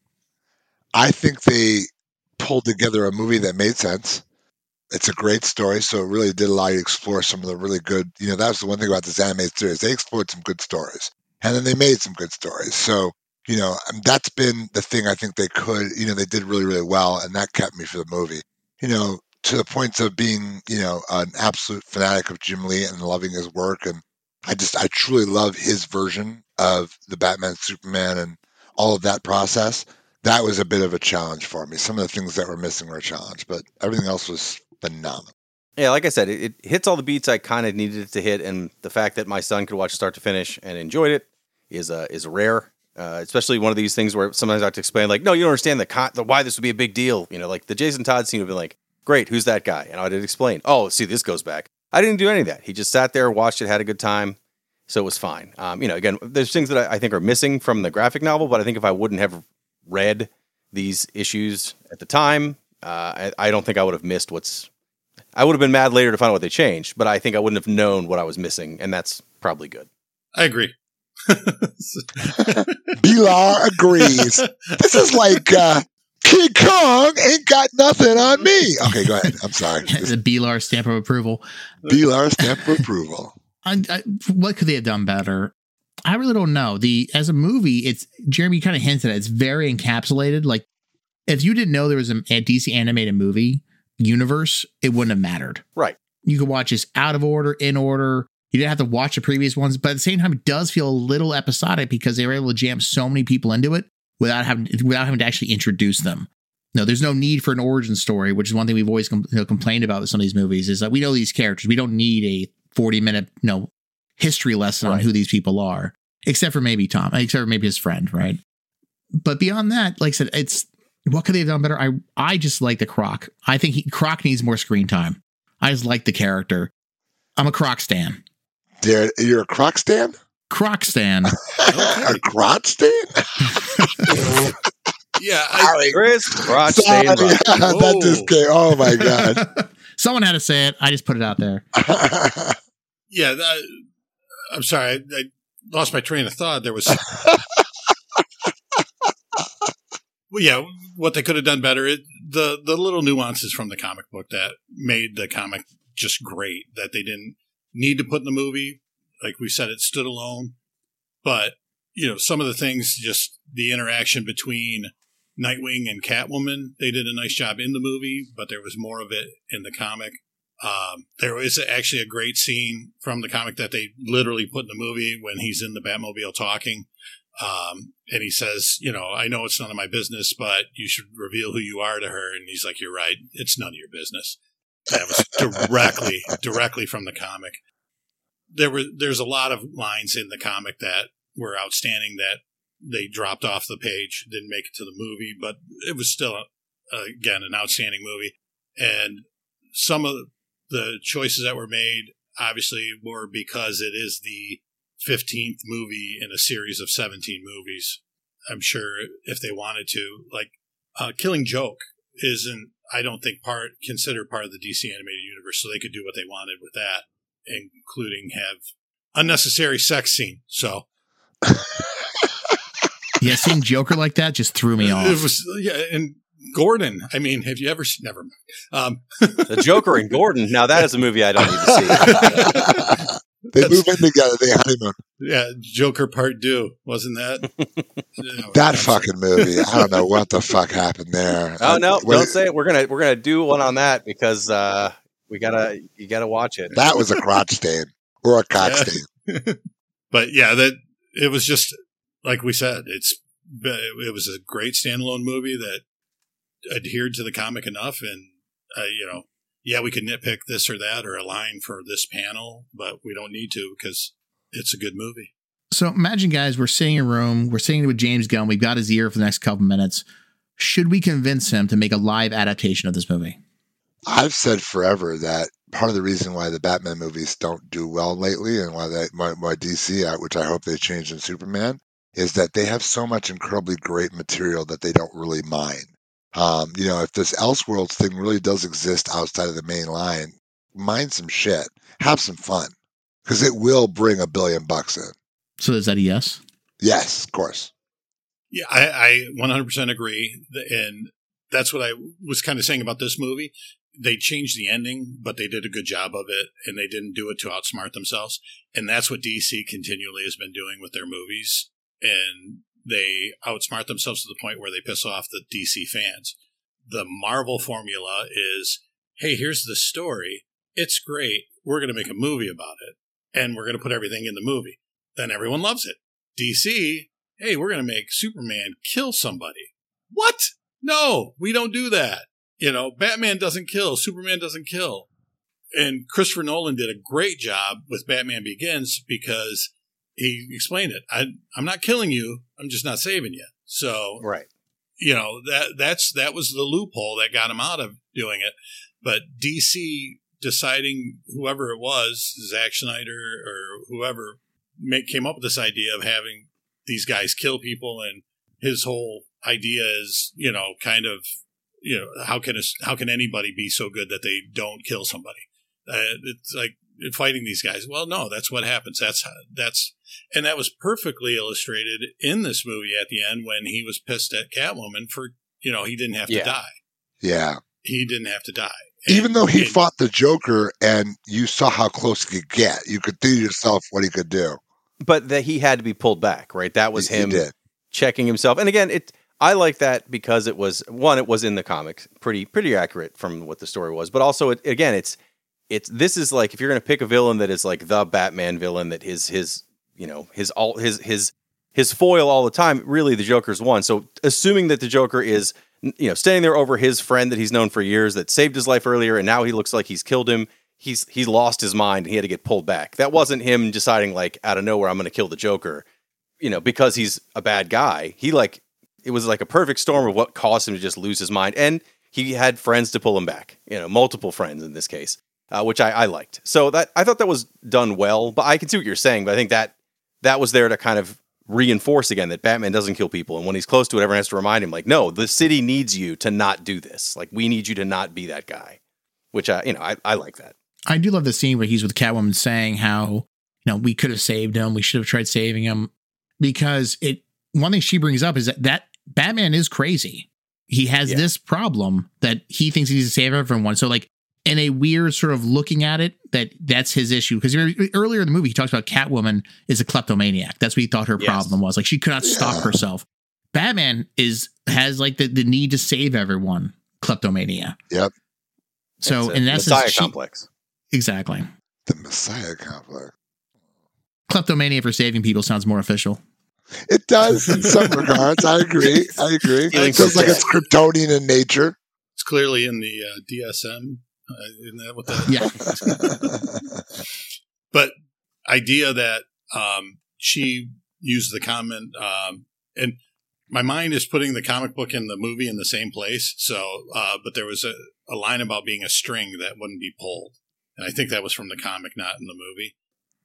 I think they pulled together a movie that made sense. It's a great story, so it really did allow you to explore some of the really good, that was the one thing about this animated series. They explored some good stories, and then they made some good stories. So, that's been the thing I think they could, they did really, really well, and that kept me for the movie. To the point of being, an absolute fanatic of Jim Lee and loving his work. And I truly love his version of the Batman, Superman, and all of that process. That was a bit of a challenge for me. Some of the things that were missing were a challenge, but everything else was phenomenal. Yeah, like I said, it hits all the beats I kind of needed it to hit, and the fact that my son could watch it start to finish and enjoyed it is rare. Especially one of these things where sometimes I have to explain, like, no, you don't understand the why this would be a big deal. You know, like the Jason Todd scene would be like, great, who's that guy? And I would explain, oh, see, this goes back. I didn't do any of that. He just sat there, watched it, had a good time, so it was fine. Again, there's things that I think are missing from the graphic novel, but I think if I wouldn't have read these issues at the time, I don't think I would have missed I would have been mad later to find out what they changed, but I think I wouldn't have known what I was missing, and that's probably good. I agree. Bilar agrees. This is like King Kong ain't got nothing on me. Okay, go ahead. I'm sorry. The Bilar stamp of approval. Bilar stamp of approval. What could they have done better? I really don't know. As a movie, it's Jeremy kind of hinted at it's very encapsulated. Like, if you didn't know there was a DC animated movie universe, it wouldn't have mattered. Right. You could watch this out of order, in order. You didn't have to watch the previous ones, but at the same time, it does feel a little episodic because they were able to jam so many people into it without having to actually introduce them. No, there's no need for an origin story, which is one thing we've always complained about with some of these movies, is that we know these characters. We don't need a 40-minute history lesson on who these people are, except for maybe Tom, except for maybe his friend, right? But beyond that, like I said, what could they have done better? I just like the Croc. I think Croc needs more screen time. I just like the character. I'm a Croc stan. You're a Croc stan? Croc stan. A Croc stan? Yeah, Chris Croc stan. That just came. Oh my god! Someone had to say it. I just put it out there. Yeah, I'm sorry. I lost my train of thought. There was. Well, yeah, what they could have done better, the little nuances from the comic book that made the comic just great, that they didn't need to put in the movie. Like we said, it stood alone. But, some of the things, just the interaction between Nightwing and Catwoman, they did a nice job in the movie, but there was more of it in the comic. There is actually a great scene from the comic that they literally put in the movie when he's in the Batmobile talking. And he says, I know it's none of my business, but you should reveal who you are to her. And he's like, you're right. It's none of your business. That was directly from the comic. There's a lot of lines in the comic that were outstanding that they dropped off the page, didn't make it to the movie, but it was still, again, an outstanding movie. And some of the choices that were made, obviously, were because it is the 15th movie in a series of 17 movies. I'm sure if they wanted to, like Killing Joke isn't, I don't think considered part of the DC animated universe, so they could do what they wanted with that, including have unnecessary sex scene. So yeah, seeing Joker like that just threw me off. It was, and Gordon, I mean, have you ever never mind. The Joker and Gordon, now that is a movie I don't need to see. They move in together. They honeymoon. Yeah, Joker Part 2, wasn't that? That fucking movie. I don't know what the fuck happened there. Oh no, don't say it. We're gonna do one on that because you gotta watch it. That was a crotch stain or a cock stain. But yeah, it was just like we said. It was a great standalone movie that adhered to the comic enough, and yeah, we could nitpick this or that or a line for this panel, but we don't need to because it's a good movie. So imagine, guys, we're sitting in a room, we're sitting with James Gunn, we've got his ear for the next couple minutes. Should we convince him to make a live adaptation of this movie? I've said forever that part of the reason why the Batman movies don't do well lately and why DC, which I hope they change in Superman, is that they have so much incredibly great material that they don't really mind. If this Elseworlds thing really does exist outside of the main line, mind some shit, have some fun, because it will bring $1 billion in. So is that a yes? Yes, of course. Yeah, I 100% agree. And that's what I was kind of saying about this movie. They changed the ending, but they did a good job of it, and they didn't do it to outsmart themselves. And that's what DC continually has been doing with their movies. And they outsmart themselves to the point where they piss off the DC fans. The Marvel formula is, hey, here's the story. It's great. We're going to make a movie about it, and we're going to put everything in the movie. Then everyone loves it. DC, hey, we're going to make Superman kill somebody. What? No, we don't do that. Batman doesn't kill. Superman doesn't kill. And Christopher Nolan did a great job with Batman Begins because he explained it. I'm not killing you. I'm just not saving you. So, Right. that was the loophole that got him out of doing it. But DC deciding, whoever it was, Zack Snyder or whoever, came up with this idea of having these guys kill people, and his whole idea is, kind of, how can anybody be so good that they don't kill somebody? It's like fighting these guys. Well, no, that's what happens. And that was perfectly illustrated in this movie at the end when he was pissed at Catwoman for, he didn't have to die. Yeah. He didn't have to die. Even though he fought the Joker and you saw how close he could get, you could think to yourself what he could do. But that he had to be pulled back, right? That was him checking himself. And again, I like that because it was in the comics, pretty accurate from what the story was. But also, this is like, if you're going to pick a villain that is like the Batman villain, that his foil all the time, really the Joker's one. So assuming that the Joker is, standing there over his friend that he's known for years that saved his life earlier, and now he looks like he's killed him. He's lost his mind and he had to get pulled back. That wasn't him deciding like out of nowhere, I'm going to kill the Joker, because he's a bad guy. It was like a perfect storm of what caused him to just lose his mind. And he had friends to pull him back, multiple friends in this case, which I liked. So I thought that was done well, but I can see what you're saying. But I think that was there to kind of reinforce again that Batman doesn't kill people. And when he's close to it, everyone has to remind him like, no, the city needs you to not do this. Like, we need you to not be that guy, which I like that. I do love the scene where he's with Catwoman saying how, we could have saved him. We should have tried saving him, because one thing she brings up is that Batman is crazy. He has this problem that he thinks he needs to save everyone. So like in a weird sort of looking at it, that's his issue. Because earlier in the movie, he talks about Catwoman is a kleptomaniac. That's what he thought her problem was. Like, she could not stop herself. Batman has like the need to save everyone. Kleptomania. Yep. So in essence, Messiah complex. Exactly. The Messiah complex. Kleptomania for saving people sounds more official. It does in some regards. I agree. It feels like it's Kryptonian in nature. It's clearly in the DSM. Isn't that what that? Yeah. But idea that she used the comment, and my mind is putting the comic book and the movie in the same place. So, but there was a line about being a string that wouldn't be pulled. And I think that was from the comic, not in the movie.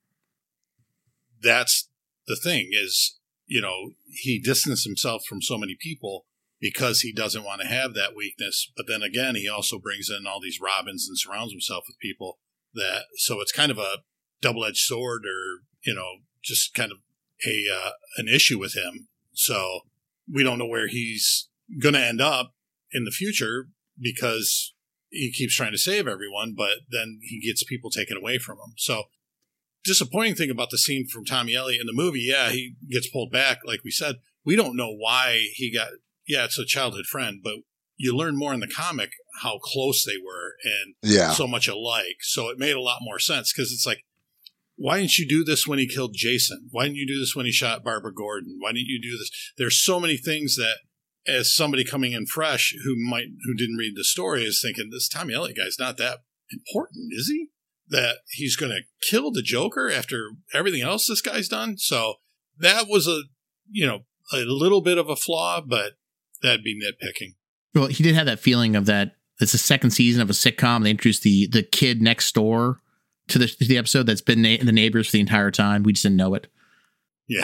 That's the thing is, he distanced himself from so many people because he doesn't want to have that weakness. But then again, he also brings in all these Robins and surrounds himself with people so it's kind of a double-edged sword, or, just kind of an issue with him. So we don't know where he's going to end up in the future because he keeps trying to save everyone, but then he gets people taken away from him. So disappointing thing about the scene from Tommy Elliott in the movie, he gets pulled back. Like we said, we don't know why he got, it's a childhood friend, but you learn more in the comic how close they were and so much alike. So it made a lot more sense, because it's like, why didn't you do this when he killed Jason? Why didn't you do this when he shot Barbara Gordon? Why didn't you do this? There's so many things that, as somebody coming in fresh who didn't read the story, is thinking, this Tommy Elliott guy's not that important, is he? That he's going to kill the Joker after everything else this guy's done. So that was a little bit of a flaw, but that'd be nitpicking. Well, he did have that feeling of that. It's the second season of a sitcom. They introduced the kid next door to the episode that's been the neighbors for the entire time. We just didn't know it. Yeah.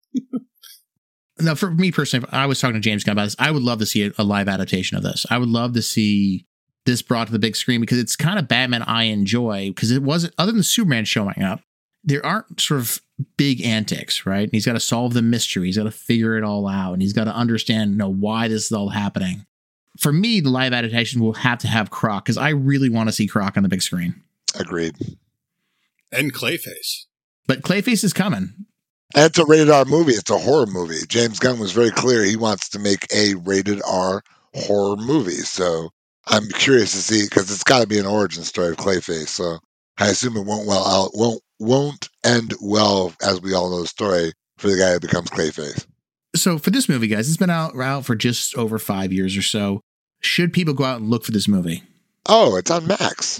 Now, for me personally, I was talking to James Gunn about this. I would love to see a live adaptation of this. I would love to see this brought to the big screen, because it's kind of Batman I enjoy, because it wasn't, other than Superman showing up, there aren't sort of big antics, right? And he's got to solve the mystery. He's got to figure it all out, and he's got to understand, why this is all happening. For me, the live adaptation will have to have Croc, because I really want to see Croc on the big screen. Agreed. And Clayface. But Clayface is coming. And it's a rated R movie. It's a horror movie. James Gunn was very clear. He wants to make a rated R horror movie. So I'm curious to see, because it's got to be an origin story of Clayface. So I assume it won't end well, as we all know the story, for the guy who becomes Clayface. So for this movie, guys, it's been out for just over 5 years or so. Should people go out and look for this movie? Oh, it's on Max.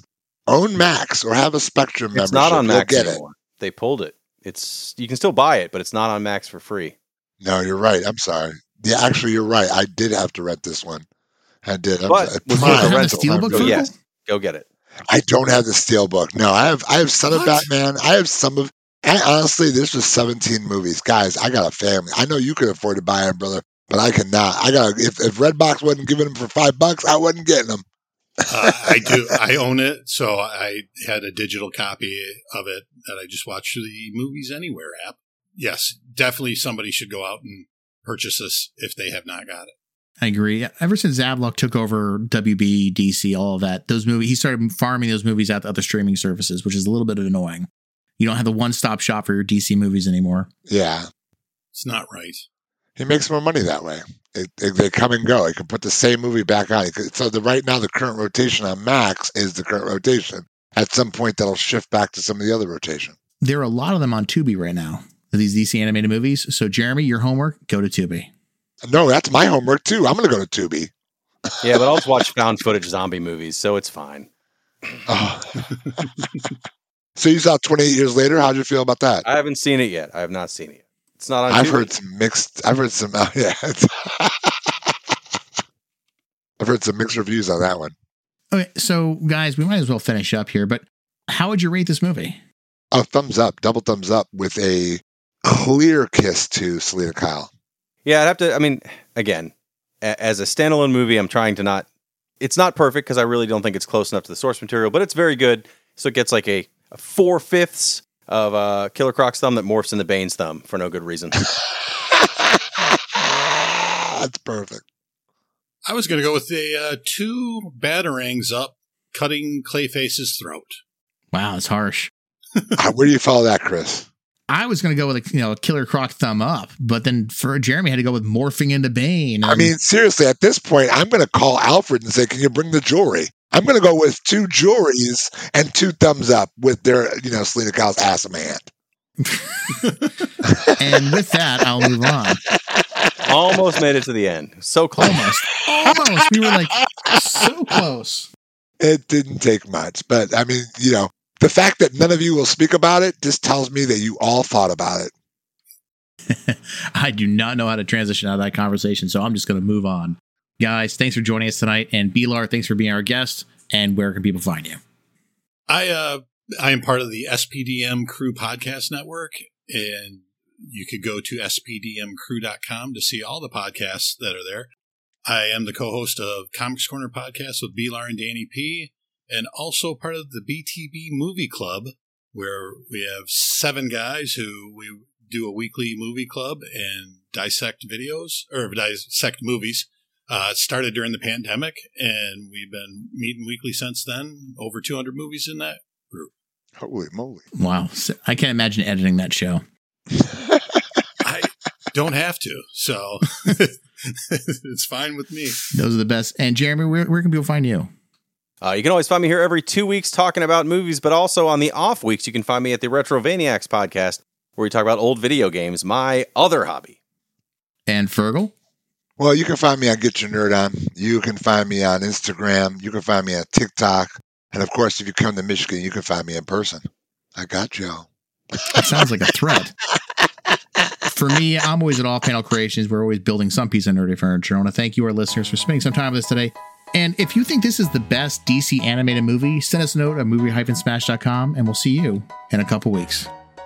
Own Max or have a Spectrum membership. It's not on Max get anymore. They pulled it. You can still buy it, but it's not on Max for free. No, you're right. I'm sorry. Yeah, actually, you're right. I did have to rent this one. I did. But was it a Steelbook? Yes, go get it. I don't have the Steelbook. No, I have Son of Batman. I have some of. Honestly, this was 17 movies, guys. I got a family. I know you could afford to buy them, brother, but I cannot. If Redbox wasn't giving them for $5, I wasn't getting them. I do. I own it, so I had a digital copy of it that I just watched through the Movies Anywhere app. Yes, definitely somebody should go out and purchase this if they have not got it. I agree. Ever since Zavlok took over WB, DC, all of that, those movies, he started farming those movies out to other streaming services, which is a little bit annoying. You don't have the one-stop shop for your DC movies anymore. Yeah. It's not right. He makes more money that way. They come and go. He can put the same movie back on. So right now, the current rotation on Max is the current rotation. At some point, that'll shift back to some of the other rotation. There are a lot of them on Tubi right now, these DC animated movies. So, Jeremy, your homework, go to Tubi. No, that's my homework, too. I'm going to go to Tubi. Yeah, but I'll just watch found footage zombie movies, so it's fine. Oh. So you saw 28 Years Later. How'd you feel about that? I haven't seen it yet. I have not seen it yet. It's not on I've Tubi. heard some mixed. I've heard some. Yeah. I've heard some mixed reviews on that one. Okay, so guys, we might as well finish up here. But how would you rate this movie? A thumbs up, double thumbs up, with a clear kiss to Selena Kyle. Yeah, I'd have to. I mean, again, as a standalone movie, I'm trying to not. It's not perfect because I really don't think it's close enough to the source material, but it's very good. So it gets like a 4/5 of Killer Croc's thumb that morphs into Bane's thumb for no good reason. That's perfect. I was going to go with the 2 batarangs up cutting Clayface's throat. Wow, it's harsh. Where do you follow that, Chris? I was going to go with a Killer Croc thumb up, but then for Jeremy, I had to go with morphing into Bane. I mean, seriously, at this point, I'm going to call Alfred and say, "Can you bring the jewelry?" I'm going to go with 2 jewelries and 2 thumbs up with their, Selena Kyle's ass in my hand. And with that, I'll move on. Almost made it to the end. So close. Almost. We were like so close. It didn't take much, but I mean, the fact that none of you will speak about it just tells me that you all thought about it. I do not know how to transition out of that conversation, so I'm just going to move on. Guys, thanks for joining us tonight. And Bilar, thanks for being our guest. And where can people find you? I am part of the SPDM Crew Podcast Network, and you could go to spdmcrew.com to see all the podcasts that are there. I am the co-host of Comics Corner Podcast with Bilar and Danny P, and also part of the BTB Movie Club, where we have 7 guys who we do a weekly movie club and dissect movies. It started during the pandemic, and we've been meeting weekly since then. Over 200 movies in that group. Holy moly. Wow. I can't imagine editing that show. I don't have to, so it's fine with me. Those are the best. And Jeremy, where can people find you? You can always find me here every 2 weeks talking about movies, but also on the off weeks, you can find me at the Retrovaniacs podcast, where we talk about old video games, my other hobby. And Fergal? Well, you can find me on Get Your Nerd On. You can find me on Instagram. You can find me on TikTok. And, of course, if you come to Michigan, you can find me in person. I got you. That sounds like a threat. For me, I'm always at Off Panel Creations. We're always building some piece of nerdy furniture. I want to thank you, our listeners, for spending some time with us today. And if you think this is the best DC animated movie, send us a note at movie-smash.com, and we'll see you in a couple weeks.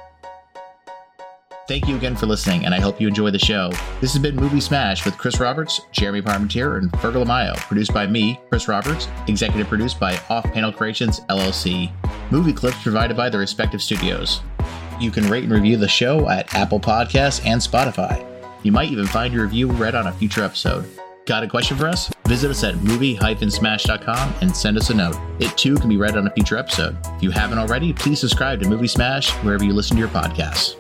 Thank you again for listening, and I hope you enjoy the show. This has been Movie Smash with Chris Roberts, Jeremy Parmentier, and Fergal Amayo. Produced by me, Chris Roberts. Executive produced by Off Panel Creations, LLC. Movie clips provided by the respective studios. You can rate and review the show at Apple Podcasts and Spotify. You might even find your review read on a future episode. Got a question for us? Visit us at movie-smash.com and send us a note. It too can be read on a future episode. If you haven't already, please subscribe to Movie Smash wherever you listen to your podcasts.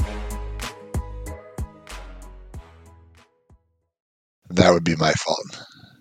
That would be my fault.